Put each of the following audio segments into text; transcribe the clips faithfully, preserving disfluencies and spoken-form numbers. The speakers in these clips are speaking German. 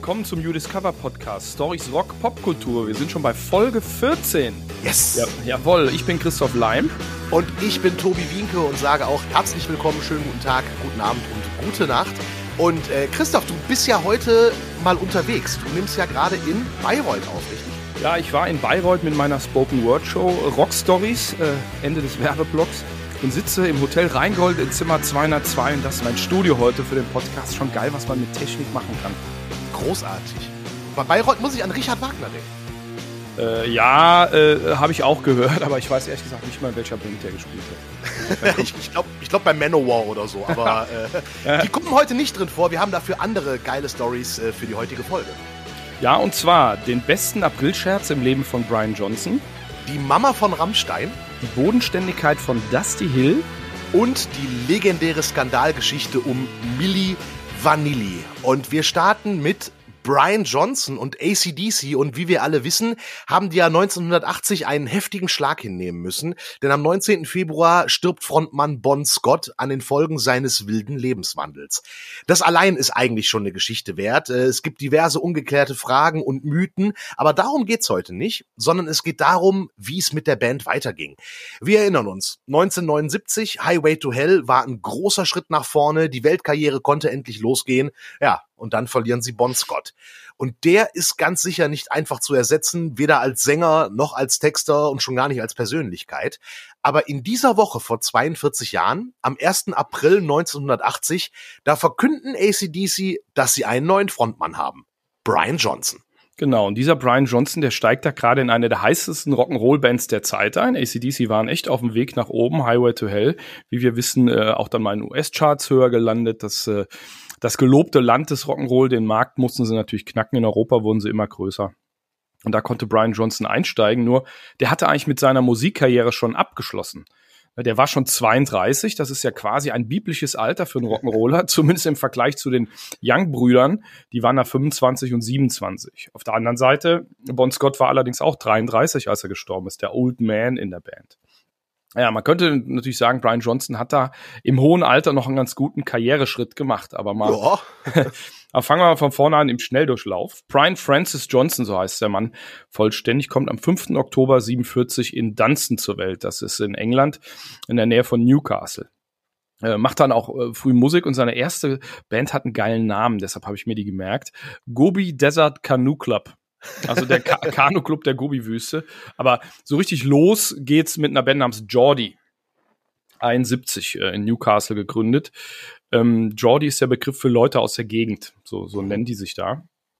willkommen zum You Discover Podcast, Stories Rock Popkultur. Wir sind schon bei Folge vierzehn. Yes! Ja, jawohl, ich bin Christoph Leim. Und ich bin Tobi Wienke und sage auch herzlich willkommen, schönen guten Tag, guten Abend und gute Nacht. Und äh, Christoph, du bist ja heute mal unterwegs. Du nimmst ja gerade in Bayreuth auf, richtig? Ja, ich war in Bayreuth mit meiner Spoken-Word-Show Rock Stories, äh, Ende des Werbeblocks. Und sitze im Hotel Rheingold in Zimmer zweihundertzwei und das ist mein Studio heute für den Podcast. Schon geil, was man mit Technik machen kann. Großartig. Bei Bayreuth muss ich an Richard Wagner denken. Äh, ja, äh, habe ich auch gehört, aber ich weiß ehrlich gesagt nicht mal, in welcher Band der gespielt hat. ich ich glaube ich glaub bei Manowar oder so, aber äh, die kommen heute nicht drin vor. Wir haben dafür andere geile Stories äh, für die heutige Folge. Ja, und zwar den besten Aprilscherz im Leben von Brian Johnson. Die Mama von Rammstein. Die Bodenständigkeit von Dusty Hill. Und die legendäre Skandalgeschichte um Milli Vanilli. Und wir starten mit Brian Johnson und A C D C, und wie wir alle wissen, haben die ja neunzehnhundertachtzig einen heftigen Schlag hinnehmen müssen, denn am neunzehnten Februar stirbt Frontmann Bon Scott an den Folgen seines wilden Lebenswandels. Das allein ist eigentlich schon eine Geschichte wert. Es gibt diverse ungeklärte Fragen und Mythen, aber darum geht's heute nicht, sondern es geht darum, wie es mit der Band weiterging. Wir erinnern uns, neunzehnhundertneunundsiebzig, Highway to Hell war ein großer Schritt nach vorne, die Weltkarriere konnte endlich losgehen, ja, und dann verlieren sie Bon Scott. Und der ist ganz sicher nicht einfach zu ersetzen, weder als Sänger noch als Texter und schon gar nicht als Persönlichkeit. Aber in dieser Woche vor zweiundvierzig Jahren, am ersten April neunzehnhundertachtzig, da verkünden A C D C, dass sie einen neuen Frontmann haben. Brian Johnson. Genau, und dieser Brian Johnson, der steigt da gerade in eine der heißesten Rock'n'Roll-Bands der Zeit ein. A C D C waren echt auf dem Weg nach oben, Highway to Hell. Wie wir wissen, äh, auch dann mal in U S-Charts höher gelandet. Das äh, Das gelobte Land des Rock'n'Roll, den Markt mussten sie natürlich knacken. In Europa wurden sie immer größer. Und da konnte Brian Johnson einsteigen. Nur, der hatte eigentlich mit seiner Musikkarriere schon abgeschlossen. Der war schon zweiunddreißig. Das ist ja quasi ein biblisches Alter für einen Rock'n'Roller. Zumindest im Vergleich zu den Young-Brüdern. Die waren da fünfundzwanzig und siebenundzwanzig. Auf der anderen Seite, Bon Scott war allerdings auch dreiunddreißig, als er gestorben ist. Der Old Man in der Band. Ja, man könnte natürlich sagen, Brian Johnson hat da im hohen Alter noch einen ganz guten Karriereschritt gemacht, aber mal, ja. aber fangen wir mal von vorne an im Schnelldurchlauf. Brian Francis Johnson, so heißt der Mann vollständig, kommt am fünften Oktober siebenundvierzig in Dunston zur Welt. Das ist in England, in der Nähe von Newcastle. Äh, macht dann auch äh, früh Musik und seine erste Band hat einen geilen Namen, deshalb habe ich mir die gemerkt. Gobi Desert Canoe Club. Also der Ka- Kanu-Club der Gobi-Wüste. Aber so richtig los geht's mit einer Band namens Geordie. einundsiebzig äh, in Newcastle gegründet. Ähm, Geordie ist der Begriff für Leute aus der Gegend. So, so nennen die sich da.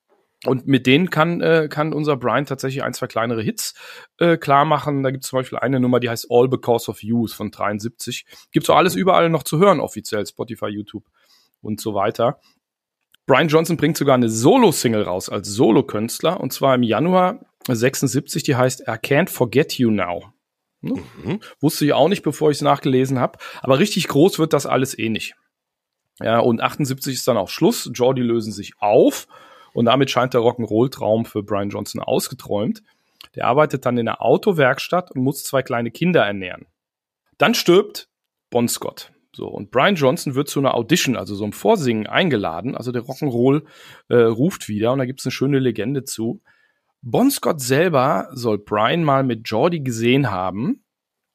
Und mit denen kann, äh, kann unser Brian tatsächlich ein, zwei kleinere Hits äh, klar machen. Da gibt's zum Beispiel eine Nummer, die heißt All Because of You von dreiundsiebzig. Gibt's auch alles überall noch zu hören, offiziell. Spotify, YouTube und so weiter. Brian Johnson bringt sogar eine Solo-Single raus als Solo-Künstler, und zwar im Januar sechsundsiebzig, die heißt I Can't Forget You Now. Hm? Mhm. Wusste ich auch nicht, bevor ich es nachgelesen habe, aber richtig groß wird das alles eh nicht. Ja, und achtundsiebzig ist dann auch Schluss, Geordie lösen sich auf und damit scheint der Rock'n'Roll-Traum für Brian Johnson ausgeträumt. Der arbeitet dann in einer Autowerkstatt und muss zwei kleine Kinder ernähren. Dann stirbt Bon Scott. So, und Brian Johnson wird zu einer Audition, also so einem Vorsingen, eingeladen. Also der Rock'n'Roll äh, ruft wieder, und da gibt's eine schöne Legende zu. Bon Scott selber soll Brian mal mit Geordie gesehen haben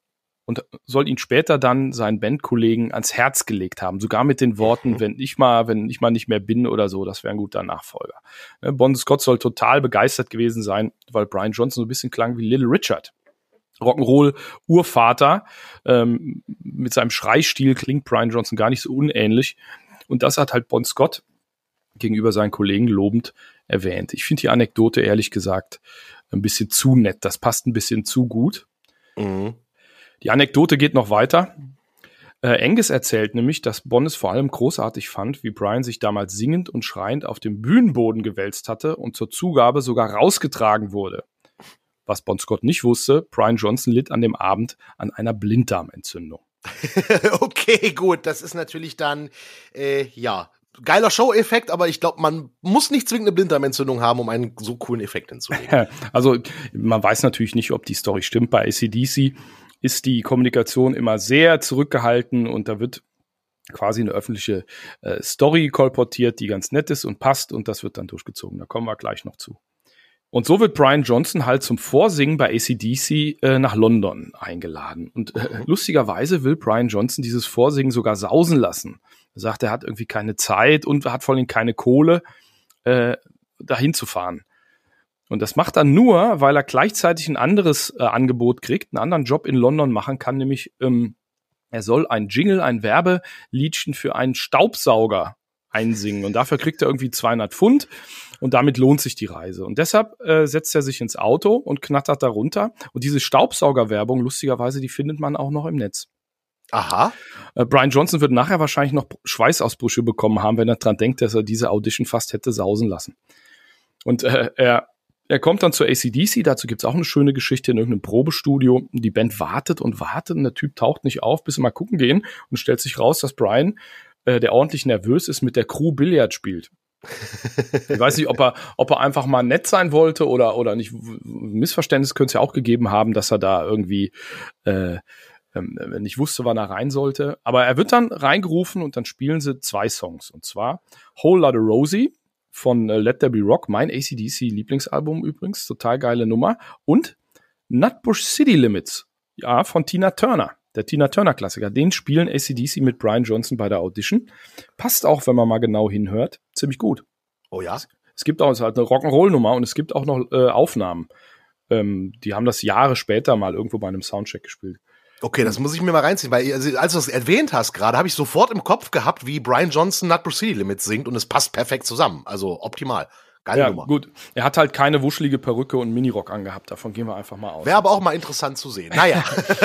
und soll ihn später dann seinen Bandkollegen ans Herz gelegt haben. Sogar mit den Worten, mhm. wenn ich mal, wenn ich mal nicht mehr bin oder so, das wäre ein guter Nachfolger. Ne, Bon Scott soll total begeistert gewesen sein, weil Brian Johnson so ein bisschen klang wie Little Richard. Rock'n'Roll-Urvater. Ähm, mit seinem Schreistil klingt Brian Johnson gar nicht so unähnlich. Und das hat halt Bon Scott gegenüber seinen Kollegen lobend erwähnt. Ich finde die Anekdote, ehrlich gesagt, ein bisschen zu nett. Das passt ein bisschen zu gut. Mhm. Die Anekdote geht noch weiter. Äh, Angus erzählt nämlich, dass Bon es vor allem großartig fand, wie Brian sich damals singend und schreiend auf dem Bühnenboden gewälzt hatte und zur Zugabe sogar rausgetragen wurde. Was Bon Scott nicht wusste, Brian Johnson litt an dem Abend an einer Blinddarmentzündung. Okay, gut, das ist natürlich dann, äh, ja, geiler Show-Effekt, aber ich glaube, man muss nicht zwingend eine Blinddarmentzündung haben, um einen so coolen Effekt hinzulegen. Also, man weiß natürlich nicht, ob die Story stimmt. Bei A C D C ist die Kommunikation immer sehr zurückgehalten und da wird quasi eine öffentliche äh, Story kolportiert, die ganz nett ist und passt und das wird dann durchgezogen. Da kommen wir gleich noch zu. Und so wird Brian Johnson halt zum Vorsingen bei A C D C äh, nach London eingeladen. Und äh, lustigerweise will Brian Johnson dieses Vorsingen sogar sausen lassen. Er sagt, er hat irgendwie keine Zeit und hat vor allem keine Kohle, äh, dahin zu fahren. Und das macht er nur, weil er gleichzeitig ein anderes äh, Angebot kriegt, einen anderen Job in London machen kann, nämlich ähm, er soll ein Jingle, ein Werbeliedchen für einen Staubsauger einsingen. Und dafür kriegt er irgendwie zweihundert Pfund und damit lohnt sich die Reise. Und deshalb äh, setzt er sich ins Auto und knattert da runter. Und diese Staubsaugerwerbung, lustigerweise, die findet man auch noch im Netz. Aha. Äh, Brian Johnson wird nachher wahrscheinlich noch Schweißausbrüche bekommen haben, wenn er dran denkt, dass er diese Audition fast hätte sausen lassen. Und äh, er Er kommt dann zur A C D C, dazu gibt's auch eine schöne Geschichte in irgendeinem Probestudio. Die Band wartet und wartet und der Typ taucht nicht auf, bis sie mal gucken gehen und stellt sich raus, dass Brian, äh, der ordentlich nervös ist, mit der Crew Billard spielt. Ich weiß nicht, ob er, ob er einfach mal nett sein wollte oder, oder nicht. Missverständnis könnte es ja auch gegeben haben, dass er da irgendwie äh, ähm, nicht wusste, wann er rein sollte. Aber er wird dann reingerufen und dann spielen sie zwei Songs. Und zwar Whole Lotta Rosie von äh, Let There Be Rock, mein A C D C-Lieblingsalbum übrigens, total geile Nummer. Und Nutbush City Limits, ja, von Tina Turner, der Tina Turner-Klassiker. Den spielen A C D C mit Brian Johnson bei der Audition. Passt auch, wenn man mal genau hinhört, ziemlich gut. Oh ja? Es gibt auch, es ist halt eine Rock'n'Roll-Nummer und es gibt auch noch äh, Aufnahmen. Ähm, die haben das Jahre später mal irgendwo bei einem Soundcheck gespielt. Okay, das muss ich mir mal reinziehen, weil also, als du das erwähnt hast gerade, habe ich sofort im Kopf gehabt, wie Brian Johnson Nutbush City Limits singt und es passt perfekt zusammen. Also optimal. Geile Ja, Nummer. gut. Er hat halt keine wuschelige Perücke und Minirock angehabt. Davon gehen wir einfach mal aus. Wäre aber auch mal interessant zu sehen. Naja.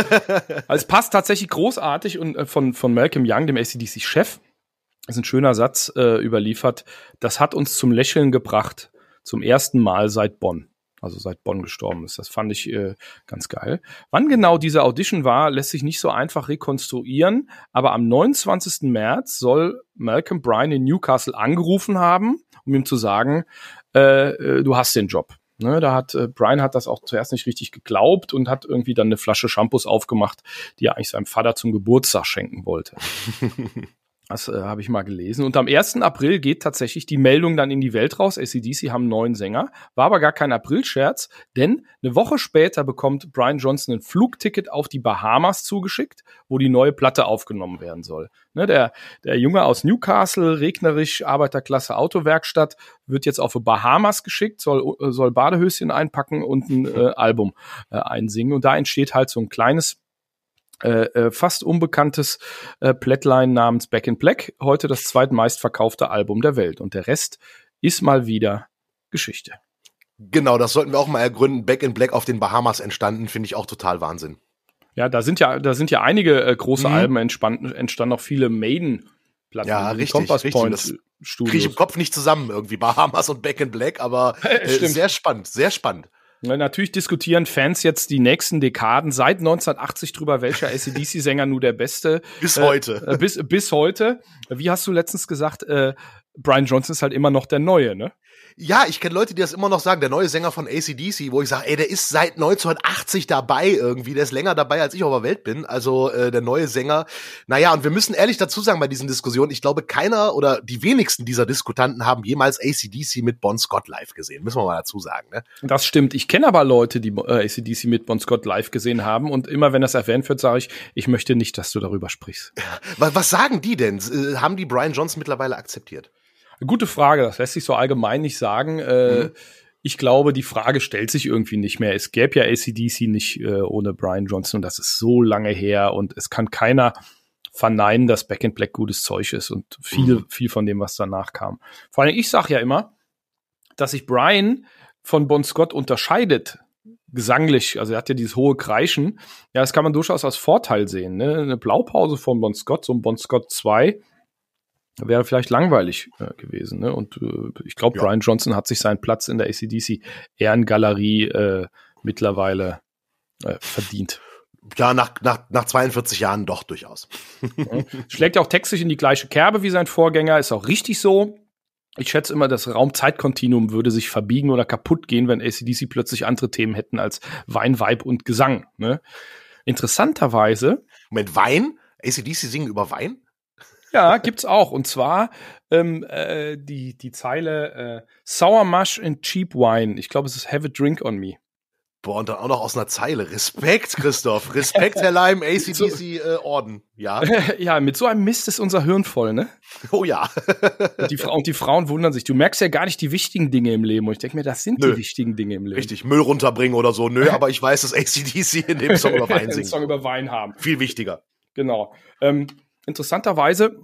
Also es passt tatsächlich großartig und äh, von, von Malcolm Young, dem A C D C-Chef, ist ein schöner Satz äh, überliefert. Das hat uns zum Lächeln gebracht, zum ersten Mal seit Bonn. Also seit Bonn gestorben ist. Das fand ich äh, ganz geil. Wann genau diese Audition war, lässt sich nicht so einfach rekonstruieren. Aber am neunundzwanzigsten März soll Malcolm Brian in Newcastle angerufen haben, um ihm zu sagen, äh, äh, du hast den Job. Ne, da hat äh, Brian hat das auch zuerst nicht richtig geglaubt und hat irgendwie dann eine Flasche Shampoos aufgemacht, die er eigentlich seinem Vater zum Geburtstag schenken wollte. Das äh, habe ich mal gelesen. Und am ersten April geht tatsächlich die Meldung dann in die Welt raus. A C D C haben einen neuen Sänger. War aber gar kein Aprilscherz, denn eine Woche später bekommt Brian Johnson ein Flugticket auf die Bahamas zugeschickt, wo die neue Platte aufgenommen werden soll. Ne, der, der Junge aus Newcastle, regnerisch, Arbeiterklasse Autowerkstatt, wird jetzt auf die Bahamas geschickt, soll, soll Badehöschen einpacken und ein äh, Album äh, einsingen. Und da entsteht halt so ein kleines, Äh, äh, fast unbekanntes äh, Plättlein namens Back in Black, heute das zweitmeistverkaufte Album der Welt. Und der Rest ist mal wieder Geschichte. Genau, das sollten wir auch mal ergründen. Back in Black auf den Bahamas entstanden, finde ich auch total Wahnsinn. Ja, da sind ja, da sind ja einige äh, große mhm. Alben entstanden, entstanden auch viele Maiden-Platten. Ja, richtig, Compass richtig. Point Das Studios. kriege ich im Kopf nicht zusammen irgendwie, Bahamas und Back in Black, aber äh, sehr spannend, sehr spannend. Ja, natürlich diskutieren Fans jetzt die nächsten Dekaden seit neunzehnhundertachtzig drüber, welcher A C D C-Sänger nur der beste. Bis heute. Äh, bis, bis heute. Wie hast du letztens gesagt, äh, Brian Johnson ist halt immer noch der Neue, ne? Ja, ich kenne Leute, die das immer noch sagen, der neue Sänger von A C D C, wo ich sage, ey, der ist seit neunzehnhundertachtzig dabei irgendwie, der ist länger dabei, als ich auf der Welt bin, also äh, der neue Sänger. Naja, und wir müssen ehrlich dazu sagen bei diesen Diskussionen, ich glaube, keiner oder die wenigsten dieser Diskutanten haben jemals A C D C mit Bon Scott live gesehen, müssen wir mal dazu sagen, ne? Das stimmt, ich kenne aber Leute, die äh, A C D C mit Bon Scott live gesehen haben und immer, wenn das erwähnt wird, sage ich, ich möchte nicht, dass du darüber sprichst. Was, was sagen die denn? Äh, haben die Brian Johnson mittlerweile akzeptiert? Gute Frage, das lässt sich so allgemein nicht sagen. Äh, mhm. Ich glaube, die Frage stellt sich irgendwie nicht mehr. Es gäbe ja A C D C nicht äh, ohne Brian Johnson und das ist so lange her und es kann keiner verneinen, dass Back in Black gutes Zeug ist und viel, mhm. viel von dem, was danach kam. Vor allem, ich sage ja immer, dass sich Brian von Bon Scott unterscheidet, gesanglich. Also er hat ja dieses hohe Kreischen. Ja, das kann man durchaus als Vorteil sehen. Ne? Eine Blaupause von Bon Scott, so ein Bon Scott zwei, wäre vielleicht langweilig äh, gewesen. Ne? Und äh, ich glaube, ja. Brian Johnson hat sich seinen Platz in der A C D C-Ehrengalerie äh, mittlerweile äh, verdient. Ja, nach, nach, nach zweiundvierzig Jahren doch durchaus. Ja. Schlägt ja auch textlich in die gleiche Kerbe wie sein Vorgänger, ist auch richtig so. Ich schätze immer, das Raum-Zeit-Kontinuum würde sich verbiegen oder kaputt gehen, wenn A C D C plötzlich andere Themen hätten als Wein, Weib und Gesang. Ne? Interessanterweise. Moment, Wein? A C D C singen über Wein? Ja, gibt's auch. Und zwar ähm, äh, die, die Zeile äh, Sour Mush and Cheap Wine. Ich glaube, es ist Have a Drink on Me. Boah, und dann auch noch aus einer Zeile. Respekt, Christoph. Respekt, Herr Leim, A C D C äh, Orden. Ja. Ja, mit so einem Mist ist unser Hirn voll, ne? Oh ja. Und die, und die Frauen wundern sich. Du merkst ja gar nicht die wichtigen Dinge im Leben. Und ich denke mir, das sind Nö. die wichtigen Dinge im Leben. Richtig, Müll runterbringen oder so. Nö, aber ich weiß, dass A C D C in dem Song über Wein singt. Song über Wein haben. Viel wichtiger. Genau. Ähm, interessanterweise,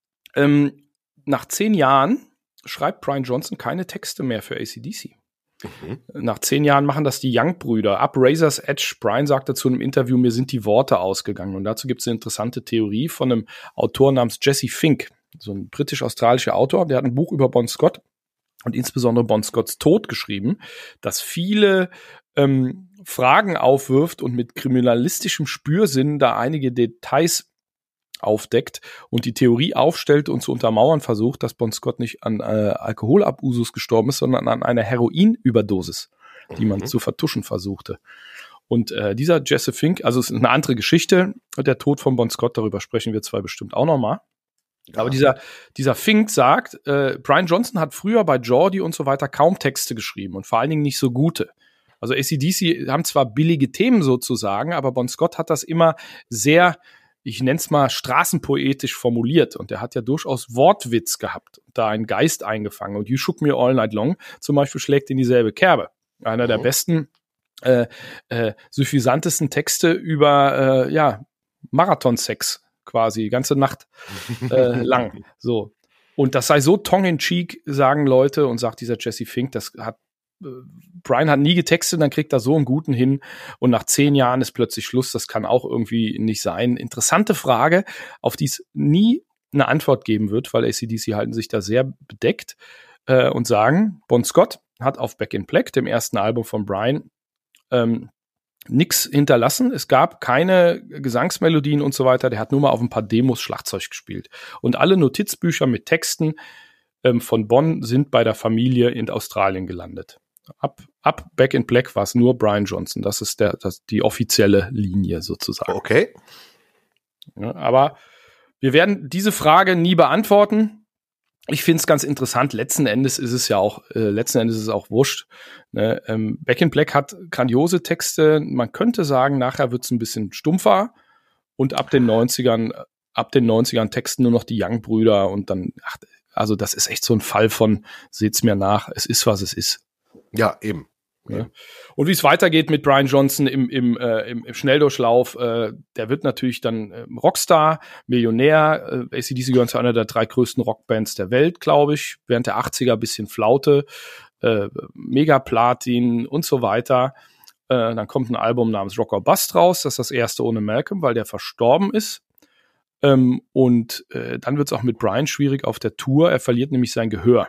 ähm, nach zehn Jahren schreibt Brian Johnson keine Texte mehr für A C D C. Mhm. Nach zehn Jahren machen das die Young-Brüder. Ab Razor's Edge, Brian sagte zu einem Interview, mir sind die Worte ausgegangen. Und dazu gibt es eine interessante Theorie von einem Autor namens Jesse Fink, so ein britisch-australischer Autor, der hat ein Buch über Bon Scott und insbesondere Bon Scotts Tod geschrieben, das viele ähm, Fragen aufwirft und mit kriminalistischem Spürsinn da einige Details aufdeckt und die Theorie aufstellt und zu untermauern versucht, dass Bon Scott nicht an äh, Alkoholabusus gestorben ist, sondern an einer Heroinüberdosis, die man mhm. zu vertuschen versuchte. Und äh, dieser Jesse Fink, also es ist eine andere Geschichte, der Tod von Bon Scott, darüber sprechen wir zwar bestimmt auch noch mal. Ja. Aber dieser, dieser Fink sagt, äh, Brian Johnson hat früher bei Geordie und so weiter kaum Texte geschrieben und vor allen Dingen nicht so gute. Also A C D C haben zwar billige Themen sozusagen, aber Bon Scott hat das immer sehr, ich nenne es mal straßenpoetisch formuliert. Und er hat ja durchaus Wortwitz gehabt, da einen Geist eingefangen. Und You Shook Me All Night Long zum Beispiel schlägt in dieselbe Kerbe. Einer mhm. der besten, äh, äh, suffisantesten Texte über, äh, ja, Marathonsex quasi, die ganze Nacht äh, lang. So. Und das sei so tongue-in-cheek, sagen Leute, und sagt dieser Jesse Fink, das hat Brian hat nie getextet, dann kriegt er so einen guten hin und nach zehn Jahren ist plötzlich Schluss. Das kann auch irgendwie nicht sein. Interessante Frage, auf die es nie eine Antwort geben wird, weil A C D C halten sich da sehr bedeckt äh, und sagen, Bon Scott hat auf Back in Black, dem ersten Album von Brian, ähm, nix hinterlassen. Es gab keine Gesangsmelodien und so weiter. Der hat nur mal auf ein paar Demos Schlagzeug gespielt. Und alle Notizbücher mit Texten ähm, von Bon sind bei der Familie in Australien gelandet. Ab, ab Back in Black war es nur Brian Johnson. Das ist der, das, die offizielle Linie sozusagen. Okay. Ja, aber wir werden diese Frage nie beantworten. Ich finde es ganz interessant. Letzten Endes ist es ja auch, äh, letzten Endes ist es auch wurscht. Ne? Ähm, Back in Black hat grandiose Texte. Man könnte sagen, nachher wird es ein bisschen stumpfer. Und ab den neunzigern, ab den neunzigern texten nur noch die Young-Brüder und dann, ach, also das ist echt so ein Fall von, seht's mir nach, es ist, was es ist. Ja, eben. Ja. Und wie es weitergeht mit Brian Johnson im, im, äh, im, im Schnelldurchlauf, äh, der wird natürlich dann äh, Rockstar, Millionär. Äh, A C D C gehören zu einer der drei größten Rockbands der Welt, glaube ich. Während der achtziger bisschen Flaute, äh, Mega-Platin und so weiter. Äh, dann kommt ein Album namens Rock or Bust raus. Das ist das erste ohne Malcolm, weil der verstorben ist. Ähm, und äh, dann wird es auch mit Brian schwierig auf der Tour. Er verliert nämlich sein Gehör.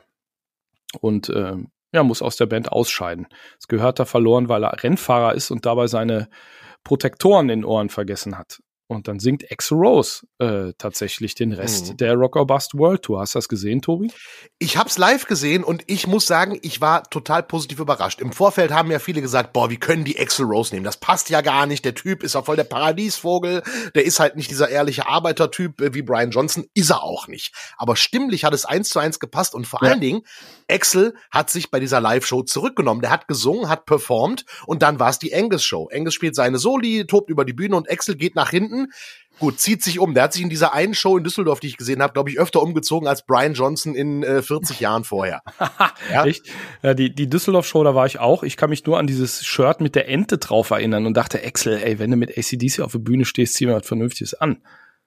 Und äh, ja, muss aus der Band ausscheiden. Das Gehör hat er verloren, weil er Rennfahrer ist und dabei seine Protektoren in den Ohren vergessen hat. Und dann singt Axl Rose äh, tatsächlich den Rest mhm. der Rock or Bust World Tour. Hast du das gesehen, Tobi? Ich hab's live gesehen und ich muss sagen, ich war total positiv überrascht. Im Vorfeld haben ja viele gesagt, boah, wie können die Axl Rose nehmen? Das passt ja gar nicht. Der Typ ist ja voll der Paradiesvogel. Der ist halt nicht dieser ehrliche Arbeitertyp äh, wie Brian Johnson. Ist er auch nicht. Aber stimmlich hat es eins zu eins gepasst und vor ja. allen Dingen, Axl hat sich bei dieser Live-Show zurückgenommen. Der hat gesungen, hat performt und dann war es die Angus-Show. Angus spielt seine Soli, tobt über die Bühne und Axl geht nach hinten. Gut, zieht sich um. Der hat sich in dieser einen Show in Düsseldorf, die ich gesehen habe, glaube ich, öfter umgezogen als Brian Johnson in äh, vierzig Jahren vorher. Ja? Echt? Ja, die, die Düsseldorf-Show, da war ich auch. Ich kann mich nur an dieses Shirt mit der Ente drauf erinnern und dachte, Axl, ey, wenn du mit A C D C auf der Bühne stehst, zieh mir was Vernünftiges an.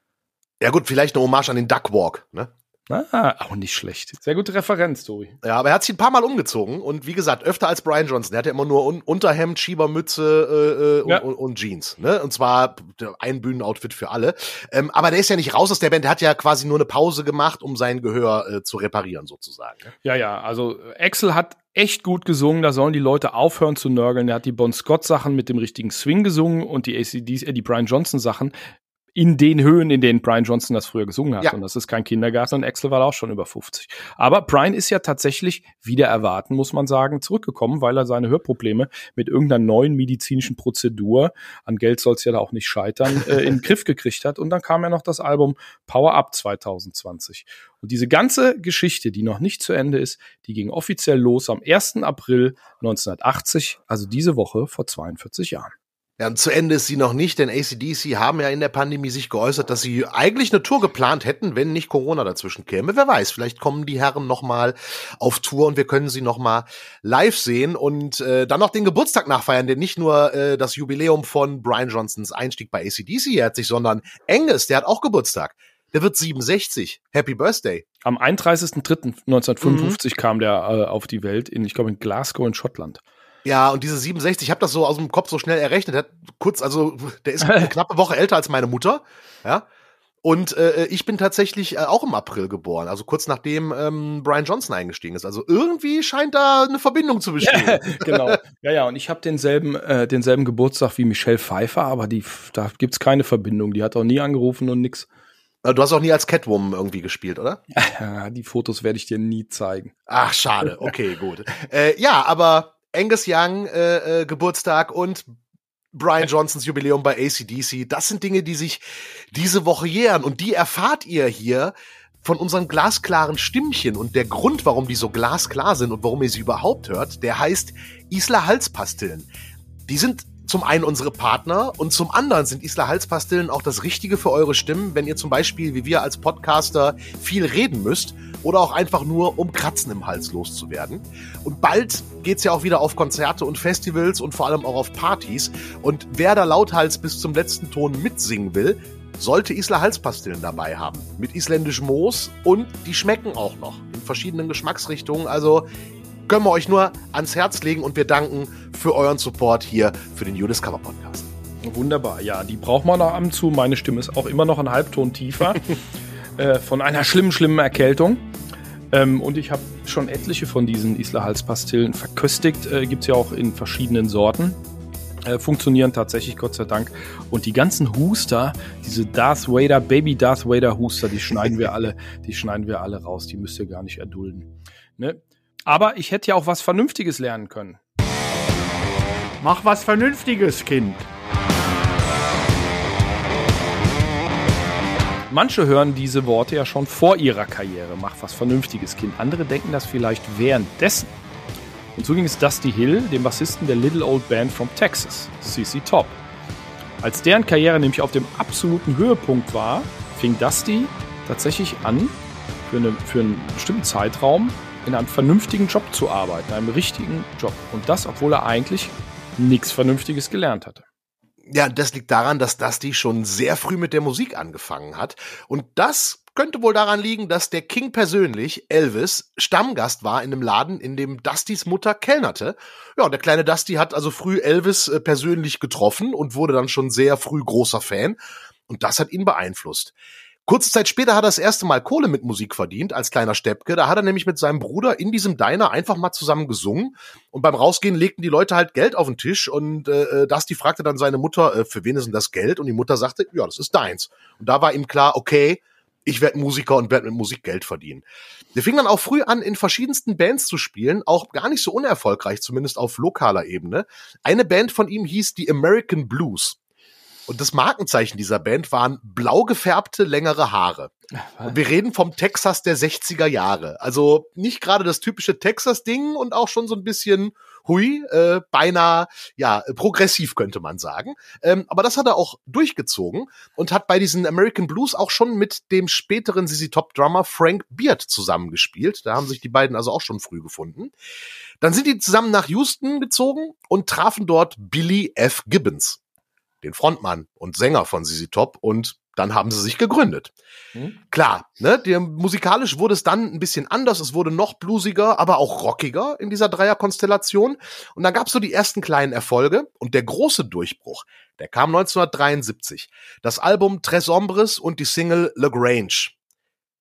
Ja gut, vielleicht eine Hommage an den Duckwalk, ne? Ah, auch nicht schlecht. Sehr gute Referenz, Tobi. Ja, aber er hat sich ein paar Mal umgezogen und wie gesagt, öfter als Brian Johnson. Er hatte immer nur Un- Unterhemd, Schiebermütze äh, ja. und, und Jeans, ne? Und zwar ein Bühnenoutfit für alle. Ähm, aber der ist ja nicht raus aus der Band. Der hat ja quasi nur eine Pause gemacht, um sein Gehör äh, zu reparieren, sozusagen. Ne? Ja, ja, also Axl hat echt gut gesungen. Da sollen die Leute aufhören zu nörgeln. Er hat die Bon Scott Sachen mit dem richtigen Swing gesungen und die A C D C, äh, die Brian Johnson Sachen in den Höhen, in denen Brian Johnson das früher gesungen hat. Ja. Und das ist kein Kindergarten und Axl war auch schon über fünfzig. Aber Brian ist ja tatsächlich, wieder erwarten, muss man sagen, zurückgekommen, weil er seine Hörprobleme mit irgendeiner neuen medizinischen Prozedur, an Geld soll es ja da auch nicht scheitern, äh, in den Griff gekriegt hat. Und dann kam ja noch das Album Power Up zwanzig zwanzig. Und diese ganze Geschichte, die noch nicht zu Ende ist, die ging offiziell los am ersten April neunzehnhundertachtzig, also diese Woche vor zweiundvierzig Jahren. Ja, und zu Ende ist sie noch nicht, denn A C D C haben ja in der Pandemie sich geäußert, dass sie eigentlich eine Tour geplant hätten, wenn nicht Corona dazwischen käme. Wer weiß, vielleicht kommen die Herren noch mal auf Tour und wir können sie noch mal live sehen und äh, dann noch den Geburtstag nachfeiern, denn nicht nur äh, das Jubiläum von Brian Johnsons Einstieg bei A C D C jährt sich, sondern Angus, der hat auch Geburtstag. Der wird siebenundsechzig. Happy Birthday. Am einunddreißigsten dritten neunzehnhundertfünfundfünfzig mhm. kam der äh, auf die Welt, in, ich glaube in Glasgow in Schottland. Ja, und diese siebenundsechzig, ich habe das so aus dem Kopf so schnell errechnet, der hat kurz, also der ist eine knappe Woche älter als meine Mutter, ja. Und äh, ich bin tatsächlich äh, auch im April geboren, also kurz nachdem ähm, Brian Johnson eingestiegen ist. Also irgendwie scheint da eine Verbindung zu bestehen. Genau. Ja, ja, und ich habe denselben äh, denselben Geburtstag wie Michelle Pfeiffer, aber die da gibt's keine Verbindung. Die hat auch nie angerufen und nix. Du hast auch nie als Catwoman irgendwie gespielt, oder? Ja, die Fotos werde ich dir nie zeigen. Ach, schade. Okay, gut. äh, ja, aber Angus Young äh, äh, Geburtstag und Brian Johnsons Jubiläum bei A C D C, das sind Dinge, die sich diese Woche jähren und die erfahrt ihr hier von unseren glasklaren Stimmchen und der Grund, warum die so glasklar sind und warum ihr sie überhaupt hört, der heißt Isla Halspastillen. Die sind zum einen unsere Partner und zum anderen sind Isla Halspastillen auch das Richtige für eure Stimmen, wenn ihr zum Beispiel, wie wir als Podcaster, viel reden müsst oder auch einfach nur, um Kratzen im Hals loszuwerden. Und bald geht's ja auch wieder auf Konzerte und Festivals und vor allem auch auf Partys. Und wer da lauthals bis zum letzten Ton mitsingen will, sollte Isla Halspastillen dabei haben. Mit isländischem Moos und die schmecken auch noch in verschiedenen Geschmacksrichtungen. Also können wir euch nur ans Herz legen und wir danken für euren Support hier für den You Discover Podcast. Wunderbar, ja, die braucht man noch ab und zu. Meine Stimme ist auch immer noch einen Halbton tiefer äh, von einer schlimmen, schlimmen Erkältung. Ähm, und ich habe schon etliche von diesen Isla Halspastillen verköstigt. Äh, Gibt es ja auch in verschiedenen Sorten. Äh, funktionieren tatsächlich, Gott sei Dank. Und die ganzen Huster, diese Darth Vader, Baby Darth Vader Huster, die schneiden wir alle, die schneiden wir alle raus. Die müsst ihr gar nicht erdulden. Ne? Aber ich hätte ja auch was Vernünftiges lernen können. Mach was Vernünftiges, Kind. Manche hören diese Worte ja schon vor ihrer Karriere. Mach was Vernünftiges, Kind. Andere denken das vielleicht währenddessen. Und so ging es Dusty Hill, dem Bassisten der Little Old Band from Texas, C C Top. Als deren Karriere nämlich auf dem absoluten Höhepunkt war, fing Dusty tatsächlich an, für, eine, für einen bestimmten Zeitraum in einem vernünftigen Job zu arbeiten, einem richtigen Job. Und das, obwohl er eigentlich nichts Vernünftiges gelernt hatte. Ja, das liegt daran, dass Dusty schon sehr früh mit der Musik angefangen hat. Und das könnte wohl daran liegen, dass der King persönlich, Elvis, Stammgast war in einem Laden, in dem Dustys Mutter kellnerte. Ja, und der kleine Dusty hat also früh Elvis äh, persönlich getroffen und wurde dann schon sehr früh großer Fan. Und das hat ihn beeinflusst. Kurze Zeit später hat er das erste Mal Kohle mit Musik verdient, als kleiner Steppke. Da hat er nämlich mit seinem Bruder in diesem Diner einfach mal zusammen gesungen. Und beim Rausgehen legten die Leute halt Geld auf den Tisch. Und äh, Dusty fragte dann seine Mutter, äh, für wen ist denn das Geld? Und die Mutter sagte, ja, das ist deins. Und da war ihm klar, okay, ich werde Musiker und werde mit Musik Geld verdienen. Der fing dann auch früh an, in verschiedensten Bands zu spielen, auch gar nicht so unerfolgreich, zumindest auf lokaler Ebene. Eine Band von ihm hieß die American Blues. Und das Markenzeichen dieser Band waren blau gefärbte, längere Haare. Und wir reden vom Texas der sechziger Jahre. Also nicht gerade das typische Texas-Ding und auch schon so ein bisschen, hui, äh, beinahe, ja, progressiv könnte man sagen. Ähm, aber das hat er auch durchgezogen und hat bei diesen American Blues auch schon mit dem späteren Z Z Top-Drummer Frank Beard zusammengespielt. Da haben sich die beiden also auch schon früh gefunden. Dann sind die zusammen nach Houston gezogen und trafen dort Billy F. Gibbons, den Frontmann und Sänger von Z Z Top, und dann haben sie sich gegründet. Hm. Klar, ne, der, musikalisch wurde es dann ein bisschen anders, es wurde noch bluesiger, aber auch rockiger in dieser Dreierkonstellation. Und dann gab es so die ersten kleinen Erfolge und der große Durchbruch, der kam neunzehnhundertdreiundsiebzig. Das Album Tres Hombres und die Single La Grange.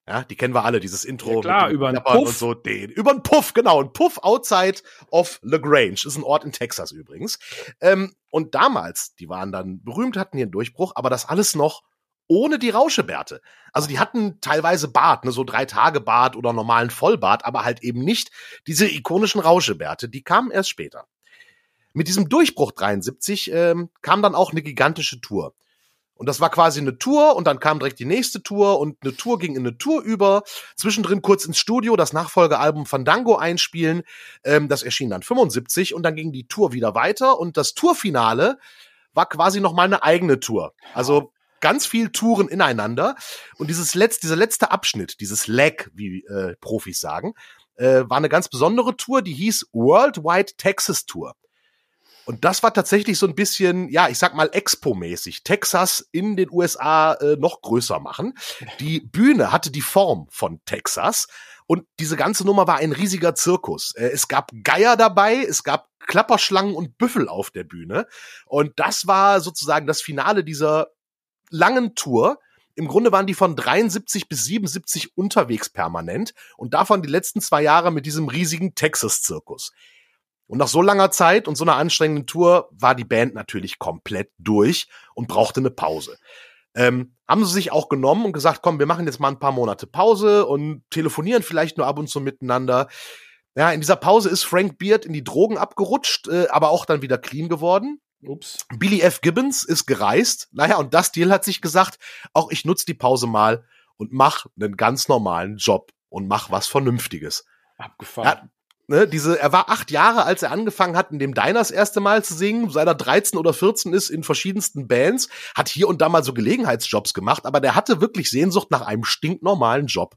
Ja, die kennen wir alle, dieses Intro. Ja, klar, mit über einen Klappern Puff. Und so, den. Über einen Puff, genau. Ein Puff outside of LaGrange. Ist ein Ort in Texas übrigens. Ähm, und damals, die waren dann berühmt, hatten hier einen Durchbruch, aber das alles noch ohne die Rauschebärte. Also die hatten teilweise Bart, ne, so drei Tage Bart oder normalen Vollbart, aber halt eben nicht diese ikonischen Rauschebärte. Die kamen erst später. Mit diesem Durchbruch dreiundsiebzig ähm, kam dann auch eine gigantische Tour. Und das war quasi eine Tour und dann kam direkt die nächste Tour und eine Tour ging in eine Tour über. Zwischendrin kurz ins Studio das Nachfolgealbum Fandango einspielen. Ähm, das erschien dann fünfundsiebzig und dann ging die Tour wieder weiter und das Tourfinale war quasi noch mal eine eigene Tour. Also ganz viel Touren ineinander. Und dieses letzte, dieser letzte Abschnitt, dieses Leg, wie äh, Profis sagen, äh, war eine ganz besondere Tour, die hieß Worldwide Texas Tour. Und das war tatsächlich so ein bisschen, ja, ich sag mal Expo-mäßig. Texas in den U S A äh, noch größer machen. Die Bühne hatte die Form von Texas. Und diese ganze Nummer war ein riesiger Zirkus. Äh, es gab Geier dabei, es gab Klapperschlangen und Büffel auf der Bühne. Und das war sozusagen das Finale dieser langen Tour. Im Grunde waren die von dreiundsiebzig bis siebenundsiebzig unterwegs permanent. Und davon die letzten zwei Jahre mit diesem riesigen Texas-Zirkus. Und nach so langer Zeit und so einer anstrengenden Tour war die Band natürlich komplett durch und brauchte eine Pause. Ähm, haben sie sich auch genommen und gesagt, komm, wir machen jetzt mal ein paar Monate Pause und telefonieren vielleicht nur ab und zu miteinander. Ja, in dieser Pause ist Frank Beard in die Drogen abgerutscht, äh, aber auch dann wieder clean geworden. Ups. Billy F. Gibbons ist gereist. Naja, und das Deal hat sich gesagt, auch ich nutze die Pause mal und mach einen ganz normalen Job und mach was Vernünftiges. Abgefahren. Ja, Ne, diese, er war acht Jahre, als er angefangen hat, in dem Diners das erste Mal zu singen, seit er dreizehn oder vierzehn ist in verschiedensten Bands, hat hier und da mal so Gelegenheitsjobs gemacht, aber der hatte wirklich Sehnsucht nach einem stinknormalen Job.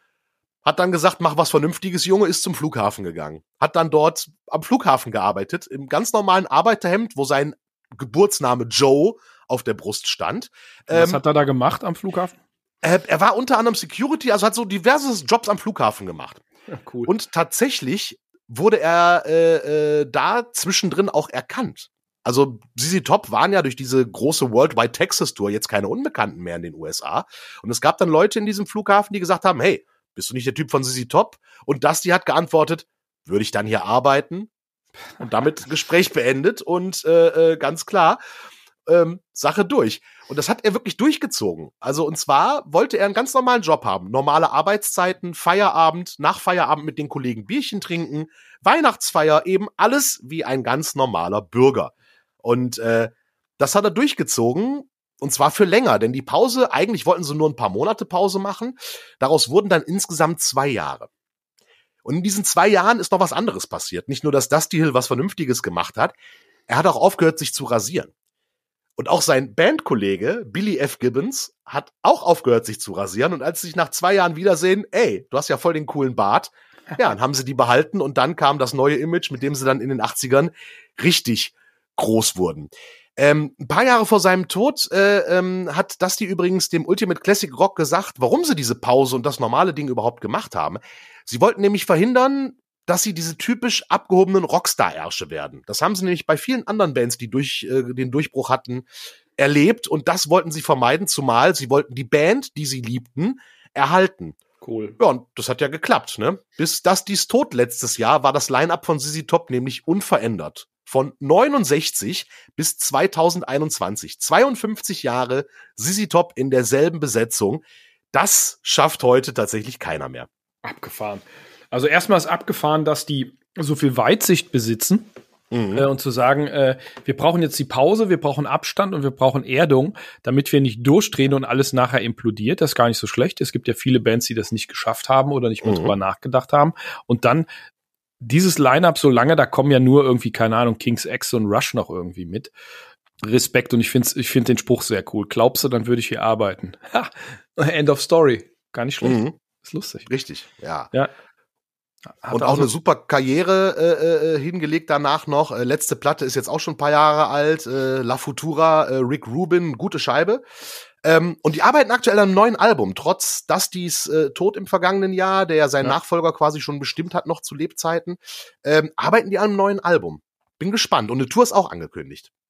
Hat dann gesagt, mach was Vernünftiges, Junge, ist zum Flughafen gegangen. Hat dann dort am Flughafen gearbeitet, im ganz normalen Arbeiterhemd, wo sein Geburtsname Joe auf der Brust stand. Was ähm, hat er da gemacht am Flughafen? er, er war unter anderem Security, also hat so diverse Jobs am Flughafen gemacht. Ja, cool. Und tatsächlich wurde er äh, äh, da zwischendrin auch erkannt. Also Z Z Top waren ja durch diese große Worldwide Texas Tour jetzt keine Unbekannten mehr in den U S A. Und es gab dann Leute in diesem Flughafen, die gesagt haben, hey, bist du nicht der Typ von Z Z Top? Und Dusty hat geantwortet, würde ich dann hier arbeiten? Und damit Gespräch beendet und äh, äh, ganz klar, ähm, Sache durch. Und das hat er wirklich durchgezogen. Also und zwar wollte er einen ganz normalen Job haben. Normale Arbeitszeiten, Feierabend, nach Feierabend mit den Kollegen Bierchen trinken, Weihnachtsfeier, eben alles wie ein ganz normaler Bürger. Und äh, das hat er durchgezogen. Und zwar für länger, denn die Pause, eigentlich wollten sie nur ein paar Monate Pause machen. Daraus wurden dann insgesamt zwei Jahre. Und in diesen zwei Jahren ist noch was anderes passiert. Nicht nur, dass Dusty Hill was Vernünftiges gemacht hat, er hat auch aufgehört, sich zu rasieren. Und auch sein Bandkollege Billy F. Gibbons hat auch aufgehört, sich zu rasieren. Und als sie sich nach zwei Jahren wiedersehen, ey, du hast ja voll den coolen Bart. Ja, dann haben sie die behalten und dann kam das neue Image, mit dem sie dann in den achtzigern richtig groß wurden. Ähm, ein paar Jahre vor seinem Tod äh, ähm, hat Dusty übrigens dem Ultimate Classic Rock gesagt, warum sie diese Pause und das normale Ding überhaupt gemacht haben. Sie wollten nämlich verhindern, dass sie diese typisch abgehobenen Rockstar-Ärsche werden. Das haben sie nämlich bei vielen anderen Bands, die durch äh, den Durchbruch hatten, erlebt. Und das wollten sie vermeiden, zumal sie wollten die Band, die sie liebten, erhalten. Cool. Ja, und das hat ja geklappt, ne? Bis Dustys Tod letztes Jahr war das Line-Up von Z Z Top nämlich unverändert. Von neunundsechzig bis zweitausendeinundzwanzig. zweiundfünfzig Jahre Z Z Top in derselben Besetzung. Das schafft heute tatsächlich keiner mehr. Abgefahren. Also erstmal ist abgefahren, dass die so viel Weitsicht besitzen mhm. äh, und zu sagen, äh, wir brauchen jetzt die Pause, wir brauchen Abstand und wir brauchen Erdung, damit wir nicht durchdrehen und alles nachher implodiert. Das ist gar nicht so schlecht. Es gibt ja viele Bands, die das nicht geschafft haben oder nicht mal mhm. drüber nachgedacht haben. Und dann dieses Line-Up so lange, da kommen ja nur irgendwie, keine Ahnung, King's X und Rush noch irgendwie mit. Respekt und ich finde ich find den Spruch sehr cool. Glaubst du, dann würde ich hier arbeiten? Ha, End of Story. Gar nicht schlecht. Mhm. Ist lustig. Richtig, ja. Ja. Hat und auch also eine super Karriere äh, äh, hingelegt danach noch. Äh, letzte Platte ist jetzt auch schon ein paar Jahre alt. Äh, La Futura, äh, Rick Rubin, gute Scheibe. Ähm, und die arbeiten aktuell an einem neuen Album, trotz Dustys äh, Tod im vergangenen Jahr, der ja seinen ja. Nachfolger quasi schon bestimmt hat, noch zu Lebzeiten, ähm, arbeiten die an einem neuen Album. Bin gespannt. Und eine Tour ist auch angekündigt.